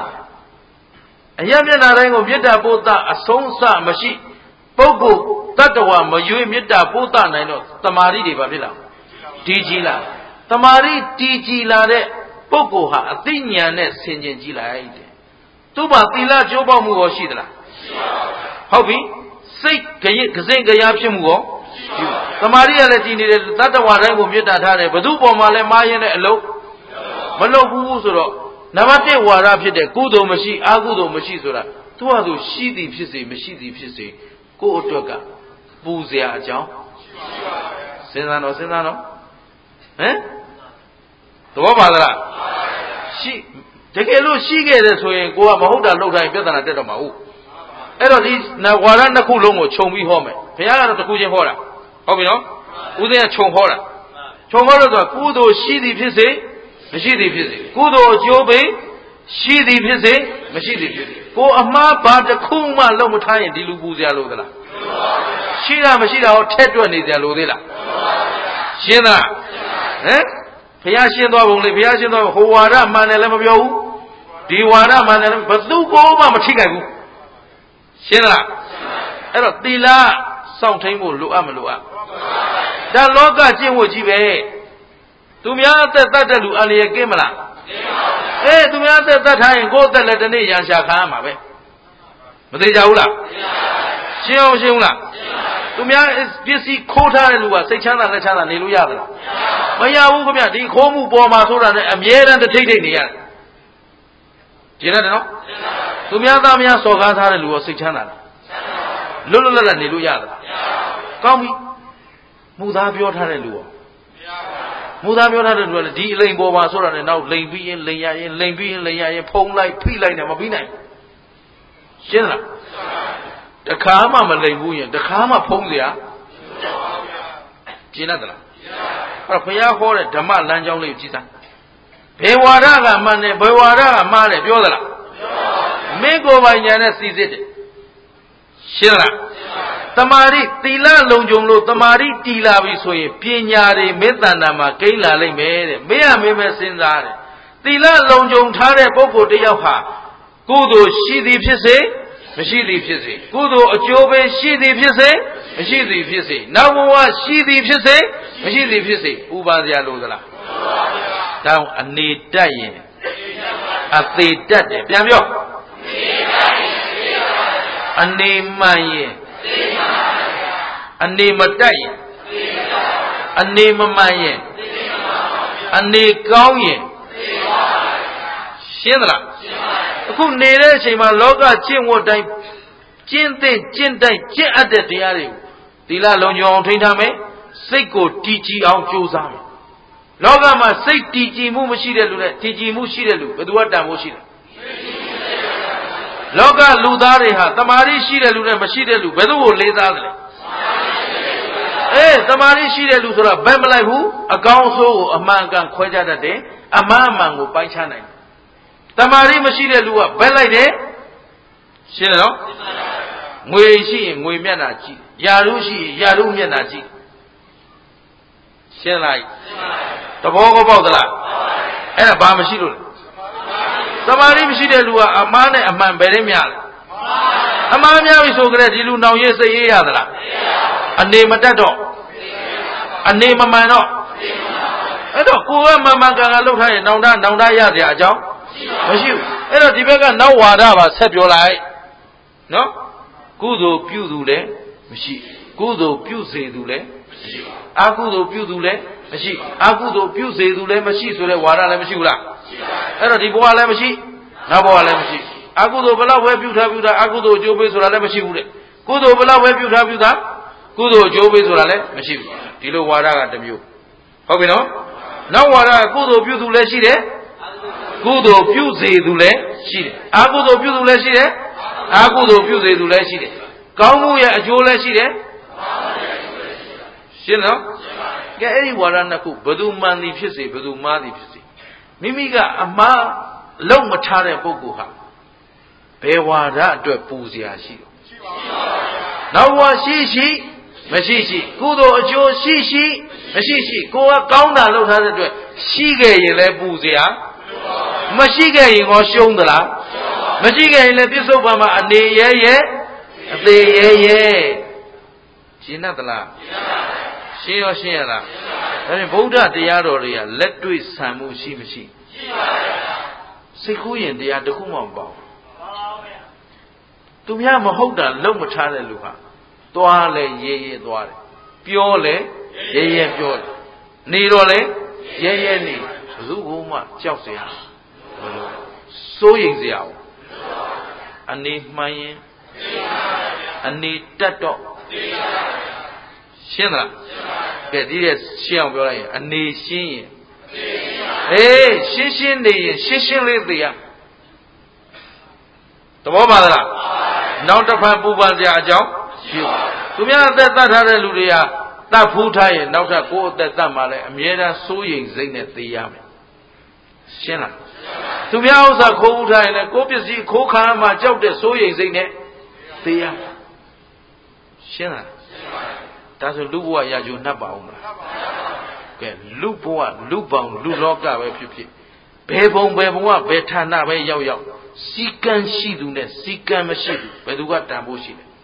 Ayamiana Rango, Mita Bota, a Sonsa Mashi, Pogo, Tatawa, Mayu Mita Botan, I know, Tamari de Babila. Tijila. Tamari Tijila. Pogoha, a thing yanet, Sinjin Gila. Tuba Tila Joba Mugo Shidla. Hobby, say Kazanga Yapshimugo. The Maria Latini, that one I will meet that Hare, but do for Male Mayan alone. Malo Buzuro, Navate Warapid, Kudo Mashi, Agudo Mashizura, Tuadu Shidi Pisi, Mashidi Pisi, Go Toga, Buzia Jow. Senano? Eh? The Wabala. She take a look, she gets us when go up Mahuda look like better than a dead of Mahu. Error is now Waranda Kulongo, Chomi Home, Piana to Kujan Hora. How we know? Udia Chomhora. Chomhora, Kudo, Shidi Pisi, Mashidi Pisi. Kudo, Jobe, Shidi Pisi, Mashidi Pisi. Go a map, but the Kuma Lomutai and Dilubuzia Lodela. Shida Mashida or Tetuan is the Lodela. Shina. Eh? Piashin only Piashin of Huara Manelemo, Diwara Manel, but do go Mama Chicago. Shina. Error, Dila, something will look Amalua. That Loga Jimu Jibe. To me, that Lu Ali Gamela. Eh, to me, that time go to let the Nayan Shakama. But they Jaula. Shila. To me, it's busy quota and was a channel, Niluya. Maya Ugumia, the Homu Boma, and Mier and the Tidia. General? To me, Adamia Sogata and was a channel. Lula and Niluya. Come, Mudabio Hallelujah. Mudabio Hallelujah, D. Lane Boma, and now Lane B and Laya, Pong like P line and Mabina. General. The Kama Malayan, the Kama Pongia. Ginadra. Paya Hore, Dama Lanjong Lipita. Bewaraga Mane, Bewaraga Mane, Biola. Mego Vayana sees it. Shira. Tamari, Tila Longjolo, Tamari, Tila Visoy, Pinyari, Metanama, Kaila Leme, Mea Meme Sindare. Tila Longjong Tare, Boko de Yaha. Kudo, Shidi Pise. Mashidi Pisi. Kudo Ajobe Shidi Pisi, Mashidi Pisi. Now Shidi Pisi, Mashidi Pisi. Ubazia Lodala. Now a need dying. A they dead. Piamio. A name my a name a dying. အနေမမှန်ရင်အနေကောင်းရင်ရှင်းသလားအခုနေတဲ့အချိန်မှာလောကကျင့်ဝတ်တိုင်းကျင့်တဲ့ကျင့်တိုင်းကျင့်အပ်တဲ့တရားတွေကိုသီလလုံခြုံအောင်ထိန်းထားမယ်စိတ်ကိုတည်ကြည်အောင်ကြိုးစားမယ်လောကမှာစိတ်တည်ကြည်မှုမရှိတဲ့လူနဲ့တည်ကြည်မှုရှိတဲ့လူဘယ်သူကတန်ဖို့ရှိလဲလောကလူသားတွေဟာတမာရီရှိတဲ့လူနဲ့မရှိတဲ့လူဘယ်သူကိုလေးစားသလဲတမာရီရှိတဲ့လူဆိုတာဘယ်မလိုက်ဘူးအကောင်းဆိုးကိုအမှန်အကန်ခွဲခြားတတ်တယ်အမှန်အမှန်ကိုပိုင်းခြားနိုင်တယ်တမာရီမရှိတဲ့လူကဘယ်လိုက်တယ်ရှင်းတယ်နော်ငွေရှိရင်ငွေမျက်နှာကြည့်ယာရုရှိရင်ယာရုမျက်နှာကြည့်ရှင်းလိုက်တဘောကိုပေါက်သလားအဲ့ဒါဘာမရှိလို့လဲတမာရီမရှိတဲ့လူကအမှားနဲ့အမှန်ပဲတဲ့များလဲအမှားများပြီဆိုကြတဲ့ဒီလူနောင်ရေးစိတ်ရေးရသလားအနေမတတ်တော့အနေမမှန်တော့အဲ့တော့ကိုယ်ကမှန်မှန်ကန်ကန်လှုပ်ထားရင်နောင်တရစရာအကြောင်းမရှိဘူးအဲ့တော့ဒီဘက်ကနောက်ဝါဒပါဆက်ပြောလိုက်နော်ကုသိုလ်ပြုသူလည်းမရှိကုသိုလ်ပြုစေသူလည်းမရှိအကုသိုလ်ပြုသူလည်းမရှိအကုသိုလ်ပြုစေသူလည်းမရှိဆိုတဲ့ဝါဒလည်းမရှိဘူးလားအဲ့တော့ဒီဘဝလည်းမရှိနောက်ဘဝလည်းမရှိအကုသိုလ်ဘလောက်ပဲပြုထားအကုသိုလ်အကျိုးပေးဆိုတာလည်းမရှိဘူးတဲ့ကုသိုလ်ဘလောက်ပဲပြုထားကုသိုလ်အကျိုးပေးဆိုတာလည်းမရှိဘူးဒီလိုဝါဒကတစ်မျိုးဟုတ်ပြီနော်နောက်ဝါဒကကုသိုလ်ပြုသူလည်းရှိတယ်ကုသိုလ်ပြုစေသူလည်းရှိတယ်အကုသိုလ်ပြုသူလည်းရှိတယ်အကုသိုလ်ပြုစေသူလည်းရှိတယ်ကောင်းမှုရဲ့အကျိုးလည်းရှိတယ်ရှင်းနော်ကဲအဲ့ဒီဝါဒနှစ်ခုဘယ်သူမှန်သည်ဖြစ်စေဘယ်သူမှားသည်ဖြစ်စေမိမိကအမှားလုံးမထားတဲ့ပုဂ္ဂိုလ်ဟာဘယ်ဝါဒအတွက်ပူစရာရှိတော့နောက်ဘဝရှိမရှိကုသိုလ်အကျိုးရှိမရှိကိုကကောင်းတာလုပ်ထားတဲ့အတွက်ရှိခဲ့ရင်လည်းပူစရာမရှိခဲ့ရင်ရောရှုံးသလားမရှိခဲ့ရင်လည်းပြစ္ဆုတ်ပံမှာအနေရဲအသေးရဲရှင်းသလားရှင်းရောရှင်းရလားဒါဖြင့်ဗုဒ္ဓတရားတော်တွေကလက်တွေ့ဆံမှုရှိမရှိရှိပါဘူးစိတ်ကူးရင်တရားတစ်ခုမှမပေါ့သူများမဟုတ်တာလုံးမထားတဲ့လူဟာသွားလဲရဲသွားတယ်ပြောလဲရဲပြောတယ်နေတော့လဲရဲနေဘယ်သူမှကြောက်เสียစိုးရိမ်เสียအောင်အနေမှန်ရင်အနေတက်တော့ရှင်းလားကဲဒီရဲ့ရှင်းအောင်ပြောလိုက်ရင်အနေရှင်းရင်ရှင်းနေရင်ရှင်းလေးသိရသဘောပါသလားနောက်တစ်ဖန်ပူပန်စရာအကြောင်းရှိသူများအသက်သတ်ထားတဲ့လူတွေကတတ်ဖူးထားရင်နောက်ထပ်ကိုယ်အသက်သတ်မှလည်းအမြဲတမ်းစိုးရိမ်စိတ်နဲ့သိရမယ်ရှင်းလားသူများဥစ္စာခိုးဦးထားရင်လည်းကိုယ်ပစ္စည်းခိုးခံမှကြောက်တဲ့စိုးရိမ်စိတ်နဲ့သိရရှင်းလားဒါဆိုလူဘဝရာဂျူနှပ်ပါအောင်လားကဲလူဘဝလူပေါင်းလူလောကပဲဖြစ်ဖြစ်ဘယ်ဘုံဘယ်ဘဝဘယ်ဌာနပဲရောက်စီကံရှိသူနဲ့စီကံမရှိသူဘယ်သူကတန်ဖို့ရှိလဲ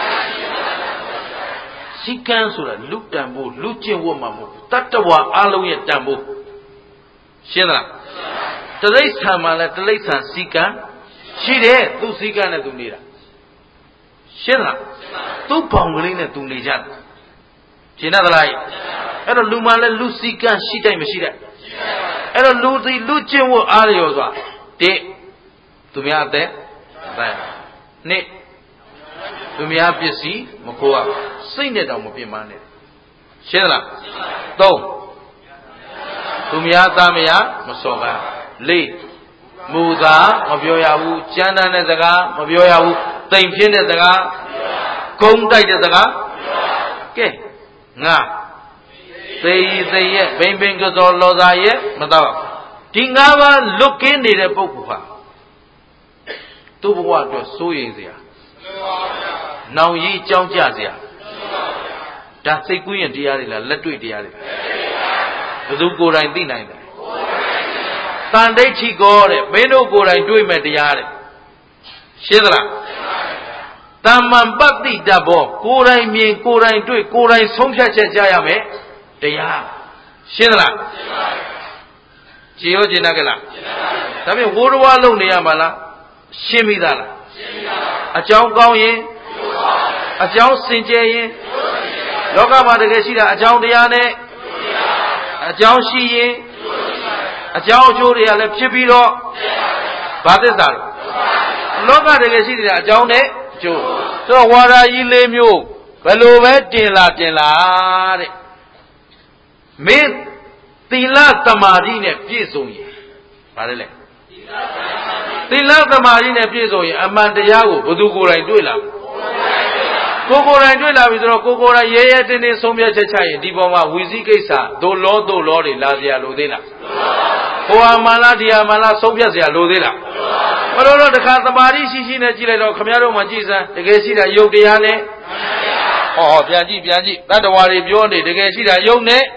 စီကံဆိုတာလူတန်ဖို့လူကျင့်ဝတ်မှာမဟုတ်ဘူးတတ္တဝါအလုံးရဲ့တန်ဖို့ရှင်းလားတိရစ္ဆာန်မှာလည်းတိရစ္ဆာန်စီကံရှိတယ်သူစီကံနဲ့သူနေတာရှင်းလားသူ့ဘောင်ကလေးနဲ့သူနေကြတယ်ရှင်းသလားအဲ့တော့လူမှလည်းလူစီကံရှိတိုင်းမရှိတဲ့အဲ့တော့လူစီလူကျင့်ဝတ်အားလျော်စွာတဲ့သူများအသက်နှစ်သူများပစ္စည်းမခိုးရစိတ်နဲ့တောင်မပြင်းမနဲ့ရှင်းသလားသုံးသူများသားမယားမစော်ကားလေးမူသာမပြောရဘူးကြမ်းတမ်းတဲ့စကားမပြောရဘူးတိမ်ပြင်းတဲ့စကားဂုံတိုက်တဲ့စကားကဲငါသေရဲ့ဘိမ့်ဘိမ့်ကစောလောသာရဲ့မတော့ဒီ၅ပါးလွတ်ကင်းနေတဲ့ပုဂ္ဂိုလ်ဟာသူ့ဘဝအတွက်စိုးရိမ်စရာနောင်ကြီးကြောင်းကြစရာဒါစိတ်ကူးရင်တရားတွေလားလက်တွေ့တရားတွေဘယ်သူကိုယ်တိုင်သိနိုင်တယ်တန်ဋိဋ္ဌိကောတဲ့မင်းတို့ကိုယ်တိုင်တွေ့မဲ့တရားတဲ့ရှင်းသလားတမ္မံပတ္တိတဘောကိုယ်တိုင်မြင်ကိုယ်တိုင်တွေ့ကိုယ်တိုင်ဆုံးဖြတ်ချက်ကြရမယ်တရားရှင်းသလားကြည်ရောကျင်တတ်ကြလားဒါဖြင့်ဝိုးတော်ဝါလုံးနေရမှာလားရှင်းပြီးသားလားရှင်းပြီးသားပါအကြောင်းကောင်းရင်အကြောင်းစင်ကြယ်ရင်လောကမှာတကယ်ရှိတာအကြောင်းတရားနဲ့အကြောင်းရှိရင်အကြောင်းအကျိုးတွေကလည်းဖြစ်ပြီးတော့ဘာသစ္စာလဲလောကတကယ်ရှိနေတာအကြောင်းနဲ့အကျိုးဆိုတော့ဝါဒကြီး၄မျိုးဘယ်လိုပဲတင်လာတဲ့မင်းသီလသမာဓိနဲ့ပြည့်စုံရင်ဘာလဲသီလသမာဓိနဲ့ပြည့်စုံရင်အမှန်တရားကိုဘယ်သူကိုယ်တိုင်တွေ့လာကိုယ်တိုင်တွေ့လာပြီဆိုတော့ကိုယ်တိုင်ရဲတင်းဆုံးဖြတ်ချက်ချရင်ဒီပေါ်မှာဝီစည်းကိစ္စဒို့လောတွေလာစရာလိုသေးလားဟိုဟာမှန်လားဒီဟာမှန်လားဆုံးဖြတ်စရာလိုသေးလားမလို့တော့တခါသမာဓိရှိနဲ့ကြည့်လိုက်တော့ခမည်းတော်မှကြည်စမ်းတကယ်ရှိတာယုတ်တရားနဲ့ဟောပြန်ကြည့်တတ္တဝါတွေပြောနေတကယ်ရှိတာယုတ်နဲ့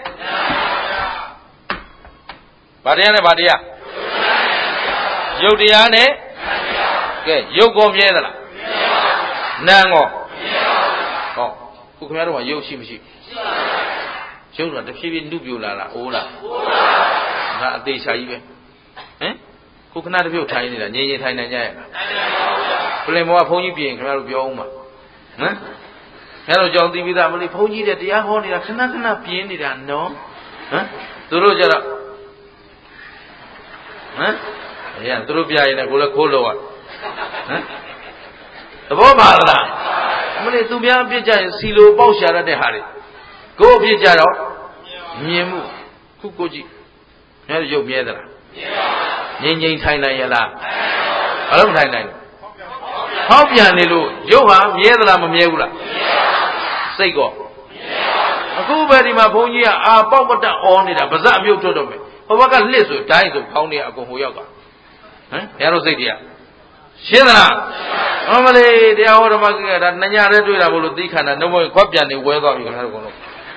ဘာတရားနဲ့ဘာတရားယုတ်တရားနဲ့ကဲယုတ်ကောမြဲသလားနာမ်ကောဟောခုခင်ဗျားတို့ကယုတ်ရှိမရှိယုတ်တော့တဖြည်းဖြည်းနုပြိုလာတာအိုးလားငါအသေးချာကြီးပဲဟင်ခုခဏတစ်ပြုတ်ထိုင်နေတာငြိမ်ထိုင်နိုင်ကြရဲ့ပလင်ဘောကဘုန်းကြီးပြင်ခင်ဗျားတို့ပြောအောင်ပါဟမ်ခင်ဗျားတို့ကြောင်းသိပြီးသားမလို့ဘုန်းကြီးတဲ့တရားဟောနေတာခဏပြင်းနေတာနော်ဟမ်သူတို့ကြတော့ဟမ်အေးသူတို့ပြရင်လည်းကိုလည်းခိုးလို့ရဟမ်သဘောပါလားမလေးသူများပြစ်ကြရင်စီလိုပေါက်ရှာရတဲ့ဟာတွေကိုအပြစ်ကြတော့မြင်မှုခုကိုကြည့်ခင်ဗျားတို့ရုပ်မြဲသလားမြဲပါဘူးငြိမ်ထိုင်နိုင်ရလားဘာလို့မထိုင်နိုင်လဲဟောက်ပြန်နေလို့ရုပ်ဟာမြဲသလားမမြဲဘူးလားစိတ်ကောအခုပဲဒီမှာဘုန်းကြီးကအာပေါက်ပတအောနေတာဗဇက်အမြုပ်ထွက်တော့မယ်ဟိုဘက်ကလှစ်ဆိုတိုင်းဆိုဖောင်းနေအကုန်ဟိုရောက်သွားဟမ်ဘုရားတို့စိတ်တရားရှင်းသလားအမလေးတရားဟောဓမ္မကိကဒါနှစ်ညတည်းတွေ့တာဘလို့သိခန္ဓာနှုတ်မခွက်ပြန်နေဝဲသွားပြီခင်ဗျားတို့ကတော့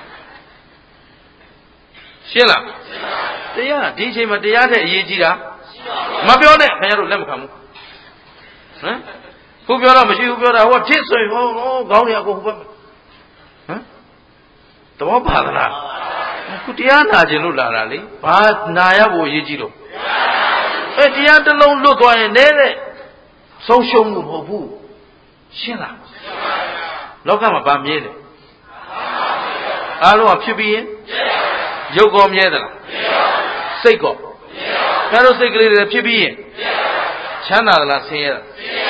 ရှင်းလားတရားဒီအချိန်မှာတရားတဲ့အရေးကြီးတာမပြောနဲ့ခင်ဗျားတို့လက်မခံဘူးဟမ်ခုပြောတော့မရှိဘူးပြောတာဟိုဖြစ်ဆိုရင်ဟောခေါင်းတွေအကုန်ဟိုဘက်ဟမ်သဘောပါသလားခုတရားနာခြင်းလို့လာတာလေဘာနာရဖို့အရေးကြီးတော့တရားတစ်လုံးလွတ်သွားရင်လည်းဆုံးရှုံးမှုမဟုတ်ဘူးရှင်းလားလောကမှာဗာမြဲတယ်အားလုံးကဖြစ်ပြီးရင်ရုပ်ကောမြဲသလားစိတ်ကောဒါတို့စိတ်ကလေးတွေဖြစ်ပြီးရင်ချမ်းသာသလားဆင်းရဲသလား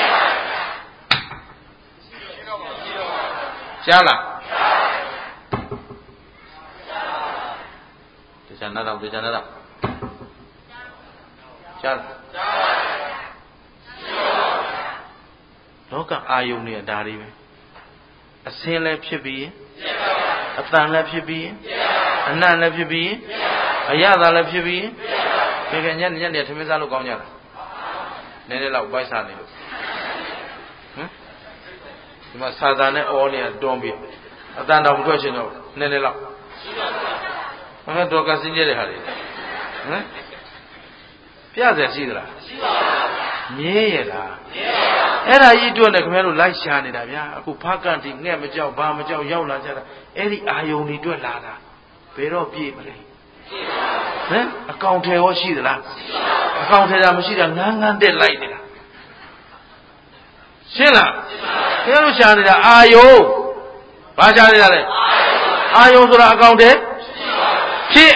ကြားလားတရားနာတော့ကြားလားလောကအာယုန်တွေကဒါတွေပဲအစင်းလည်းဖြစ်ပြီးအတန်လည်းဖြစ်ပြီးအနံ့လည်းဖြစ်ပြီးအရသာလည်းဖြစ်ပြီးခေညက်ထမင်းစားလို့ကောင်းကြလားနည်းနည်းလောက်ပိုက်စားနေလို့ဟမ်ဒီမှာစာသားနဲ့အော်နေတာတွန်းပြီးအတန်တော်မထွက်ရှင်တော့နည်းနည်းလောက်ဟမ်တော့ကစင်းကြတဲ့ဟာတွေဟမ်ပြရစီသလားရှိပါဘူးမြဲရလားအဲ့ဒါကြီးအတွက်နဲ့ခင်ဗျားတို့လိုက်ရှာနေတာဗျာအခုဖားကန်တီငှက်မကြောက်ဘာမကြောက်ရောက်လာကြတာအဲ့ဒီအာယုန်တွေအတွက်လာတာဘယ်တော့ပြည့်မလဲဟမ်အကောင်ထဲရောရှိသလားအကောင်ထဲတာမရှိတာငန်းတက်လိုက်နေတာရှင်းလားခင်ဗျားတို့ရှာနေတာအာယုန်ဘာရှာနေတာလဲအာယုန်ဆိုတာအကောင်ထဲဖြစ်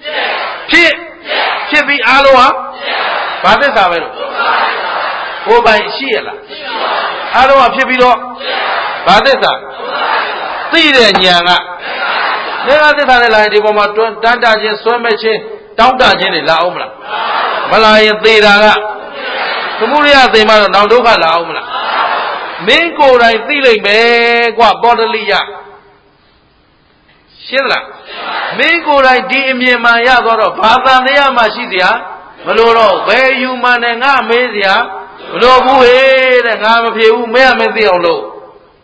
ပြီးအားလုံးဟာဘာသစ္စာပဲလို့ကိုယ်ပိုင်ရှိရလားအားလုံးကဖြစ်ပြီးတော့ဘာသစ္စာသိတဲ့ဉာဏ်ကနေကသစ္စာနဲ့လာရင်ဒီပေါ်မှာတန်းတာခြင်းဆွဲမဲ့ခြင်းတောင်းတခြင်းတွေလာအောင်မလားမလာရင်သေတာကသမုဒိယသေမှတော့နောက်ဒုက္ခလာအောင်မလားမင်းကိုယ်တိုင်သိလိုက်မယ်ကွပေါ်တလိယရှင်းလားမင်းကိုယ်တိုင်ဒီအမြင်မှရသွားတော့ဘာသာတရားမှရှိစရာမလိုတော့ဘယ်ယူမှနဲ့ငါမေးစရာမလိုဘူးဟဲ့တဲ့ငါမဖြေဘူးမဲမသိအောင်လို့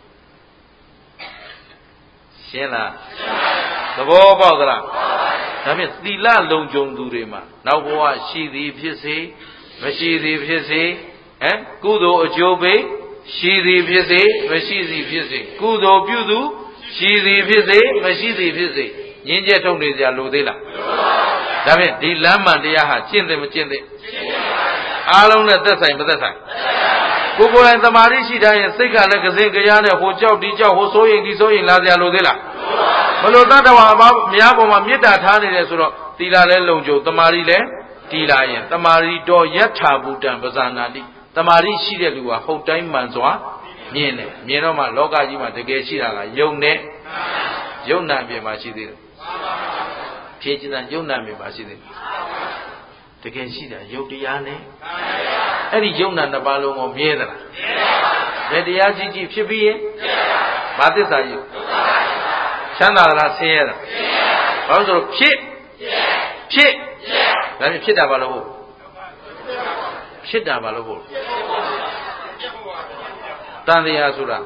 ရှင်းလားသဘောပေါက်သလားဒါဖြင့်သီလလုံခြုံသူတွေမှာနောက်ဘဝရှိသည်ဖြစ်စေမရှိသည်ဖြစ်စေကုသိုလ်အကျိုးပေးရှိသည်ဖြစ်စေမရှိသည်ဖြစ်စေကုသိုလ်ပြုသူရှိသည်ဖြစ်စေမရှိသည်ဖြစ်စေညင်းကျက်ထုတ်နေကြလိုသေးလားဒါဖြင့်ဒီလမ်းမှန်တရားဟာကျင့်တယ်မကျင့်တယ်အားလုံးနဲ့သက်ဆိုင်မသက်ဆိုင်ကိုယ်ကိုယ်တိုင်သမာဓိရှိတိုင်းစိတ်ကလည်းကစင်ကြားနဲ့ဟိုကြောက်ဒီကြောက်ဟိုစိုးရင်ဒီစိုးရင်လာကြလိုသေးလားမလို့တတ္တဝါအများပေါ်မှာမေတ္တာထားနေတယ်ဆိုတော့သီလလည်းလုံခြုံတမာရီလည်းတီလာရင်တမာရီတော်ယထာဘူတံပဇာနာတိတမာရီရှိတဲ့လူကဟုတ်တိုင်းမှန်စွာမြင်တယ်မြင်တော့မှလောကကြီးမှာတကယ်ရှိတာကယုံနဲ့ယုံနာပြင်မှာရှိသေးတယ်ဖြည့်ချင်တာယုံနာပြင်မှာရှိသေးတယ်တကယ်ရှိတာယုတ်တရားနဲ့အဲ့ဒီယုံနာနှစ်ပါးလုံးကိုမြဲသလားမြဲတရားကြီးကြီးဖြစ်ပြီးရင်ဘာသစ္စာကြီးချမ်းသာလားဆင်းရဲလားဘာလို့ဆိုတော့ဖြစ်ဒါနဲ့ဖြစ်တာဘာလို့ဖြစ်တာဘာလို့တန်တရားဆိုတာ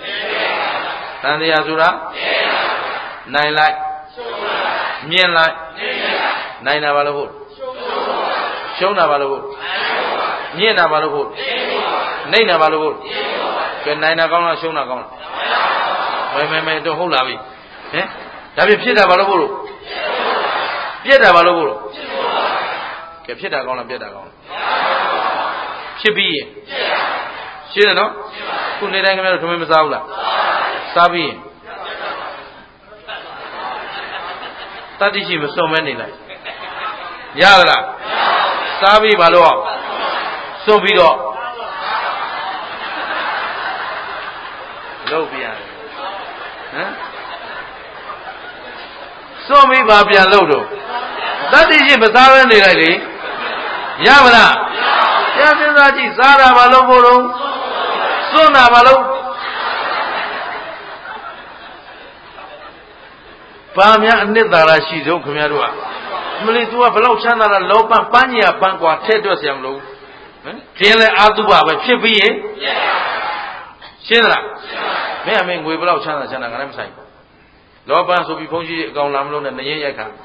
နိုင်လိုက်မြင်လိုက်နိုင်တာဘာလို့ရှုံးတာဘာလို့မြင်တာဘာလို့နှိမ့်တာဘာလို့ကဲနိုင်တာကောင်းလားရှုံးတာကောင်းလားမဲတော့ဟုတ်လာပြီဟင်ဒါပြဖြစ်တာဘာလို့ပြက်တာဘာလို့ကဲဖြစ်တာကောင်းလားပြက်တာကောင်းလားဖြစ်ပြီးရင်ရှင်းတယ်နော်ခုနေတိုင်းခင်ဗျားတို့ထမင်းမစားဘူးလားစားပြီးရင်တတိရှိမစွန့်မဲနေလိုက်ရလားစားပြီးဘာလို့စွန့်ပြီးတော့လုပ်ပြရတယ်ဟမ်စွန့်ပြီးဘာပြန်လုပ်တော့တတိရှိမစားဘဲနေလိုက်လေရမလားပြန်စဉ်းစားကြည့်စားတာဘာလို့ဖို့တော့စွန့်တာဘာလို့ဘာများအနှစ်သာရရှိဆုံးခင်ဗျားတို့ကမလီ तू ကဘလောက်ချမ်းသာတာလောပန်းပန်းကြီးပန်းကွာထဲ့တွက်ဆရာမလို့ဟမ်ခင်းလဲအာတုပပဲဖြစ်ပြီးရင်ရှင်းလားမင်းငွေဘလောက်ချမ်းသာငါလည်းမဆိုင်ဘူးလောပန်းဆိုပြီးဘုန်းကြီးအကောင်လာမလို့နဲ့နရင်ရိုက်ခါ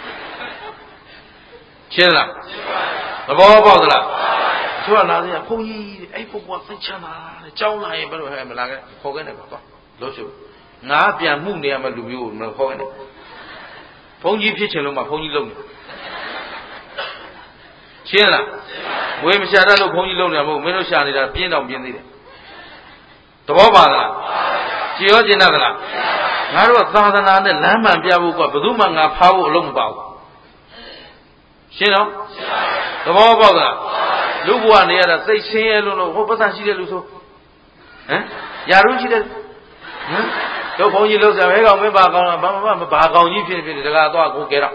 ရှင်းလားသဘောပေါက်သလားသူကလာသေးတယ်ဘုန်းကြီးအဲ့ပုဂ္ဂိုလ်ကသိချမ်းသာတယ်ကြောင်းလာရင်ဘယ်လိုဟဲ့မလာခဲ့ခေါ်ခဲ့တယ်ကွာလို့ဆိုငါပြန်မှုနေရမယ့်လူမျိုးကိုမခေါ်ခဲ့နဲ့ဘုန်းကြီးဖြစ်ချင်လို့မှဘုန်းကြီးလုံနေရှင်းလားဝေမရှာတတ်လို့ဘုန်းကြီးလုံနေမှာမဟုတ်မင်းတို့ရှာနေတာပြင်းတော့ပြင်းသေးတယ်သဘောပါလားကြည်ရောကျင်တတ်သလားငါတို့ကသာသနာနဲ့လမ်းမှန်ပြဖို့ကဘယ်သူမှငါဖားဖို့အလုံးမပါဘူးရှင်းတော့သဘောပေါက်လားလူဘဝနေရတာစိတ်ဆင်းရဲလို့ဟိုပတ်သက်ရှိတဲ့လူဆိုဟမ်ယာရုရှိတဲ့ဟမ်တို့ဘုန်းကြီးလှုပ်ရှားဘဲကောင်မင်းပါကောင်းလားဘာကောင်ကြီးဖြစ်တကားတော့ကိုကဲတော့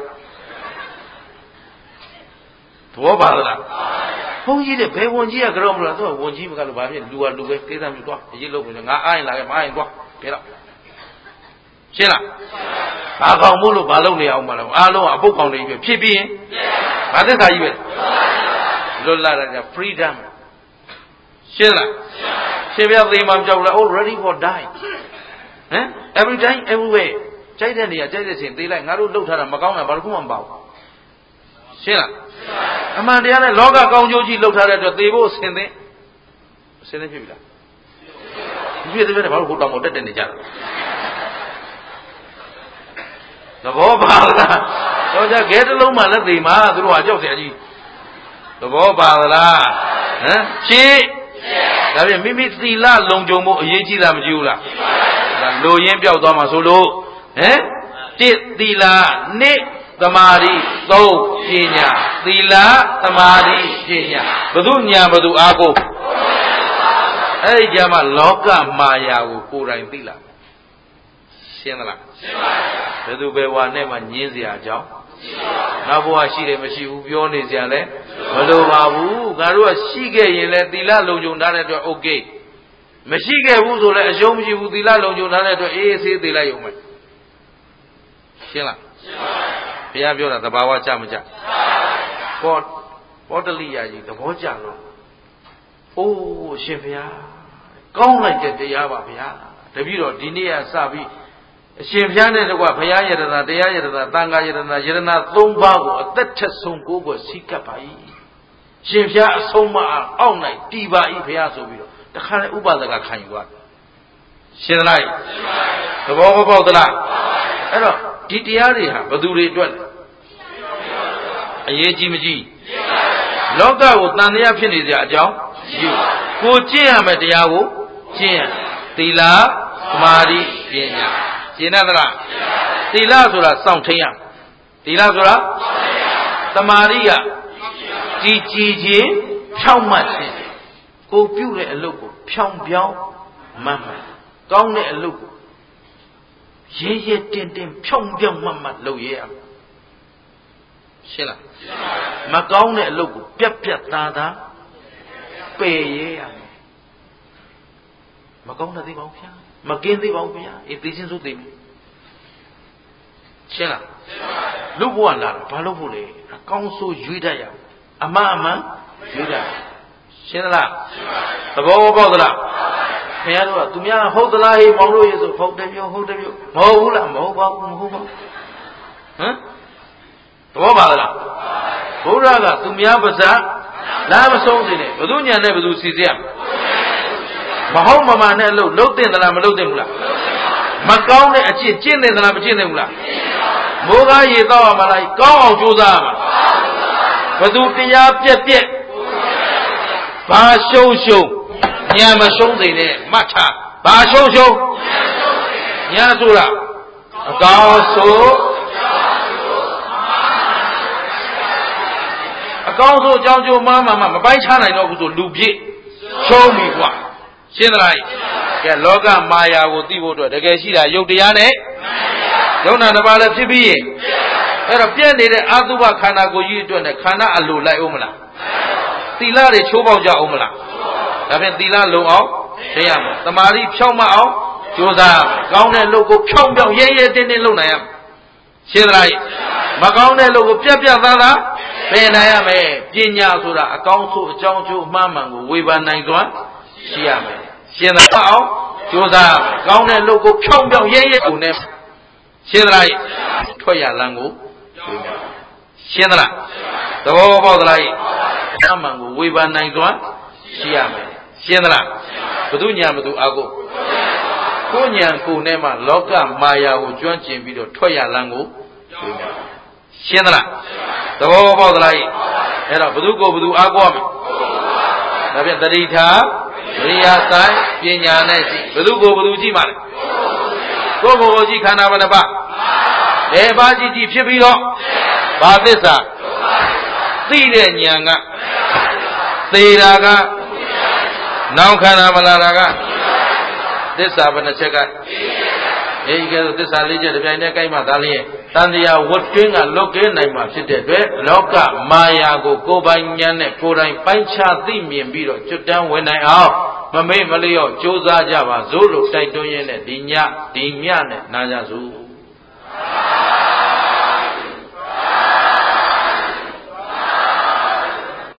သဘောပါလားဘုန်းကြီးတဲ့ဘယ်ဝန်ကြီးကကြောက်မလားသူကဝန်ကြီးမကလို့ဘာဖြစ်လူကလူပဲကိစ္စမျိုးတော့အရေးလုပ်နေငါအားရင်လာခဲ့မအားရင်တော့ကဲတော့ရှင်းလားဘာကောင်မို့လို့ဘာလုပ်နေအောင်မလားအားလုံးကအပုတ်ကောင်တွေပဲဖြစ်ပြီးရင်ဘာသစ္စာကြီးပဲလွတ်လာတာက freedom ရှင်းလားရှင်ပြသိမှမကြောက်လား oh ready for die ဟမ် every time everywhere ကြိုက်တဲ့နေရာကြိုက်တဲ့ချိန်သေးလိုက်ငါတို့လှုပ်ထားတာမကောင်းတာဘာလို့မှမပေါ့ရှင်းလားအမှန်တရားနဲ့လောကကောင်းကျိုးကြီးလှုပ်ထားတဲ့အတွက်သေဖို့အစင်သင်းဖြစ်ပြီလားဖြစ်သေးတယ်ဘာလို့ဟိုတောင်ပေါ်တက်နေကြတာသဘောပါလားတော့ကြခဲတစ်လုံးမှလက်သေးမှာသူတို့ကကြောက်เสียကြီးသဘောပါလားဟမ်ရှင်းဒါပြန်မိမိသီလလုံခြုံမှုအရေးကြီးတာမကြည့်ဘူးလားဒါလိုရင်းပြောက်သွားမှာဆိုလို့ဟမ်တစ်သီလနှစ်သမာဓိသုံးပညာသီလသမာဓိပညာဘု து ညာဘု து အားကိုအဲ့ဒီကြမှာလောကမာယာကိုကိုယ်တိုင်သိလာရှင်းသလားရှင်းပါပြီဘယ်သူဘယ်ဝါနဲ့မှညင်းစရာအကြောင်းနောက်ဘဝရှိတယ်မရှိဘူးပြောနေစရာလည်းမလိုပါဘူးငါတို့ကရှိခဲ့ရင်လည်းသီလလုံခြုံထားတဲ့အတွက် okay မရှိခဲ့ဘူးဆိုလည်းအရှုံးမရှိဘူးသီလလုံခြုံထားတဲ့အတွက်အေးအေးဆေးသေးလိုက်ရုံပဲရှင်းလားရှင်းပါပြီဘုရားပြောတာသဘာဝကြမကြဘောတလိယာကြီးသဘောကြလို့အိုးရှင်ဘုရားကောင်းလိုက်တဲ့တရားပါဗျာတပည့်တော်ဒီနေ့ကစပြီးအရှင်ဘုရားနဲ့တကွဘုရားယတနာတရားယတနာသံဃာယတနာ3ပါးကိုအသက်ထက်ဆုံးကိုယ်ကိုစီကပ်ပါ၏ရှင်ဘုရားအဆုံးမအောက်၌တည်ပါ၏ဘုရားဆိုပြီးတော့တခါလေဥပဒကခံယူသွားရှင်းလားသဘောမပေါက်သလားအဲ့တော့ဒီတရားတွေဟာဘယ်သူတွေအတွက်အရေးကြီးမကြီးလောကကိုတန်တရားဖြစ်နေကြအကြောင်းရှိကိုကျင့်ရမယ်တရားကိုကျင့်ရသီလသမာဓိပညာရှင်းသလားသီလဆိုတာစောင့်ထိန်ရသီလဆိုတာတမာရိယကြည်ကြည်ချင်းဖြောင့်မတ်ခြင်းကိုပြုတဲ့အလုပ်ကိုဖြောင်ပြောင်းမှတ်မှတ်ကောင်းတဲ့အလုပ်ကိုရဲရဲတင်းတင်းဖြောင်ပြောင်းမှတ်မှတ်လုပ်ရရရှင်းလားမကောင်းတဲ့အလုပ်ကိုပြက်ပြက်သားသားပယ်ရရမယ်မကောင်းတဲ့သေးပါဘူးဗျာမကင်းသေးပါဘူးဗျာအေးသိချင်းစိုးသိမယ်ရှင်းလားလူဘဝလာတော့ဘာလို့ဖို့လဲအကောင်းဆိုးရွေးတတ်ရအမှန်အမှန်ရွေးတတ်ရှင်းသလားသဘောပေါက်သလားခင်ဗျားတို့ကသူများဟုတ်သလားဟေးမောင်တို့ရေဆိုဟုတ်တယ်ပြောဟုတ်တယ်ပြောမဟုတ်ဘူးလားမဟုတ်ပါဘူးမဟုတ်ပါဘူးဟမ်သဘောပါသလားဘုရားကသူများပါးစပ်လားမဆုံးစေနဲ့ဘသူညာနဲ့ဘသူစီစေရမဟုတ်မမှန်နဲ့လှုပ်တင်သလားမလှုပ်တင်ဘူးလားမကောင်းတဲ့အကျင့်ကျင့်နေသလားမကျင့်နေဘူးလားမိုးကားရေတော့ရမလားကောင်းအောင်ကြိုးစားရမှာဘသူတရားပြက်ပြက်ဘာရှုံရှုံညာမရှုံးစေနဲ့မှတ်ထားဘာရှုံရှုံညာဆိုတာအကောင်းဆိုအကောင်းဆိုအကြောင်းကျိုးမှမပိုင်းခြားနိုင်တော့ဘူးဆိုလူပြည့်ရှုံးပြီကွာရှင်းသလားကဲလောကမာယာကိုသိဖို့အတွက်တကယ်ရှိတာယုတ်တရားနဲ့ယုံနာတစ်ပါးလည်းဖြစ်ပြီးရင်အဲ့တော့ပြည့်နေတဲ့အတုပခန္ဓာကိုယ်ကြီးအတွက်နဲ့ခန္ဓာအလိုလိုက်အောင်မလားသီလတွေချိုးပေါက်ကြအောင်မလားဒါဖြင့်သီလလုံအောင်သိရမယ်တမာတိဖြောင့်မအောင်ကြိုးစားကောင်းတဲ့လုပ်ကိုဖြောင့်ပြောင်းရဲရဲတင်းတင်းလုပ်နိုင်ရမယ်ရှင်းသလားမကောင်းတဲ့လုပ်ကိုပြက်ပြက်သားသားပယ်နိုင်ရမယ်ပညာဆိုတာအကောင်းဆုံးအကြောင်းကျိုးအမှန်မှန်ကိုဝေဖန်နိုင်စွမ်းရှိရမယ်ရှင်းသလားအောင်ကြိုးစားကောင်းတဲ့လုပ်ကိုဖြောင့်ပြောင်းရဲရဲကိုနဲ့ရှင်းသလားထွက်ရလမ်းကိုရှင်းသလားသဘောပေါက်သလားအမှန်ကိုဝေဖန်နိုင်စွမ်းရှိရမယ်ရှင်းသလားဘုသူညာဘုသူအာကိုကိုညာကိုနဲ့မှလောကမာယာကိုကျွမ်းကျင်ပြီးတော့ထွက်ရလမ်းကိုရှင်းသလားသဘောပေါက်သလားအဲ့တော့ဘုသူကိုဘုသူအာကိုရမယ်ဒါပြန်တတိထားဝိရိယဆိုင်ပညာနဲ့ကြည့်ဘုသူကိုဘုသူကြည့်ပါလေကိုယ်ကိုကြည့်ခန္ဓာဘယ်နှပါဘယ်ပါကြည့်ကြည့်ဖြစ်ပြီးတော့ဘာသစ္စာသိတဲ့ဉာဏ်ကသေတာကနောက်ခန္ဓာမလာတာကသစ္စာဘယ်နှချက်ကအဲဒီကဲသစ္စာ၄ချက်တစ်ပြိုင်တည်းကိုက်မှသာလျှင်တန်တရားဝတ်တွင်းကလွတ်ကဲနိုင်မှာဖြစ်တဲ့အတွက်လောကမာယာကိုကိုယ်ပိုင်ဉာဏ်နဲ့ကိုယ်တိုင်ပိုင်းခြားသိမြင်ပြီးတော့ကျွတ်တန်းဝင်နိုင်အောင်မမေ့မလျော့ကြိုးစားကြပါစို့လို့တိုက်တွန်းရင်းနဲ့ဒီညနဲ့နာကြစို့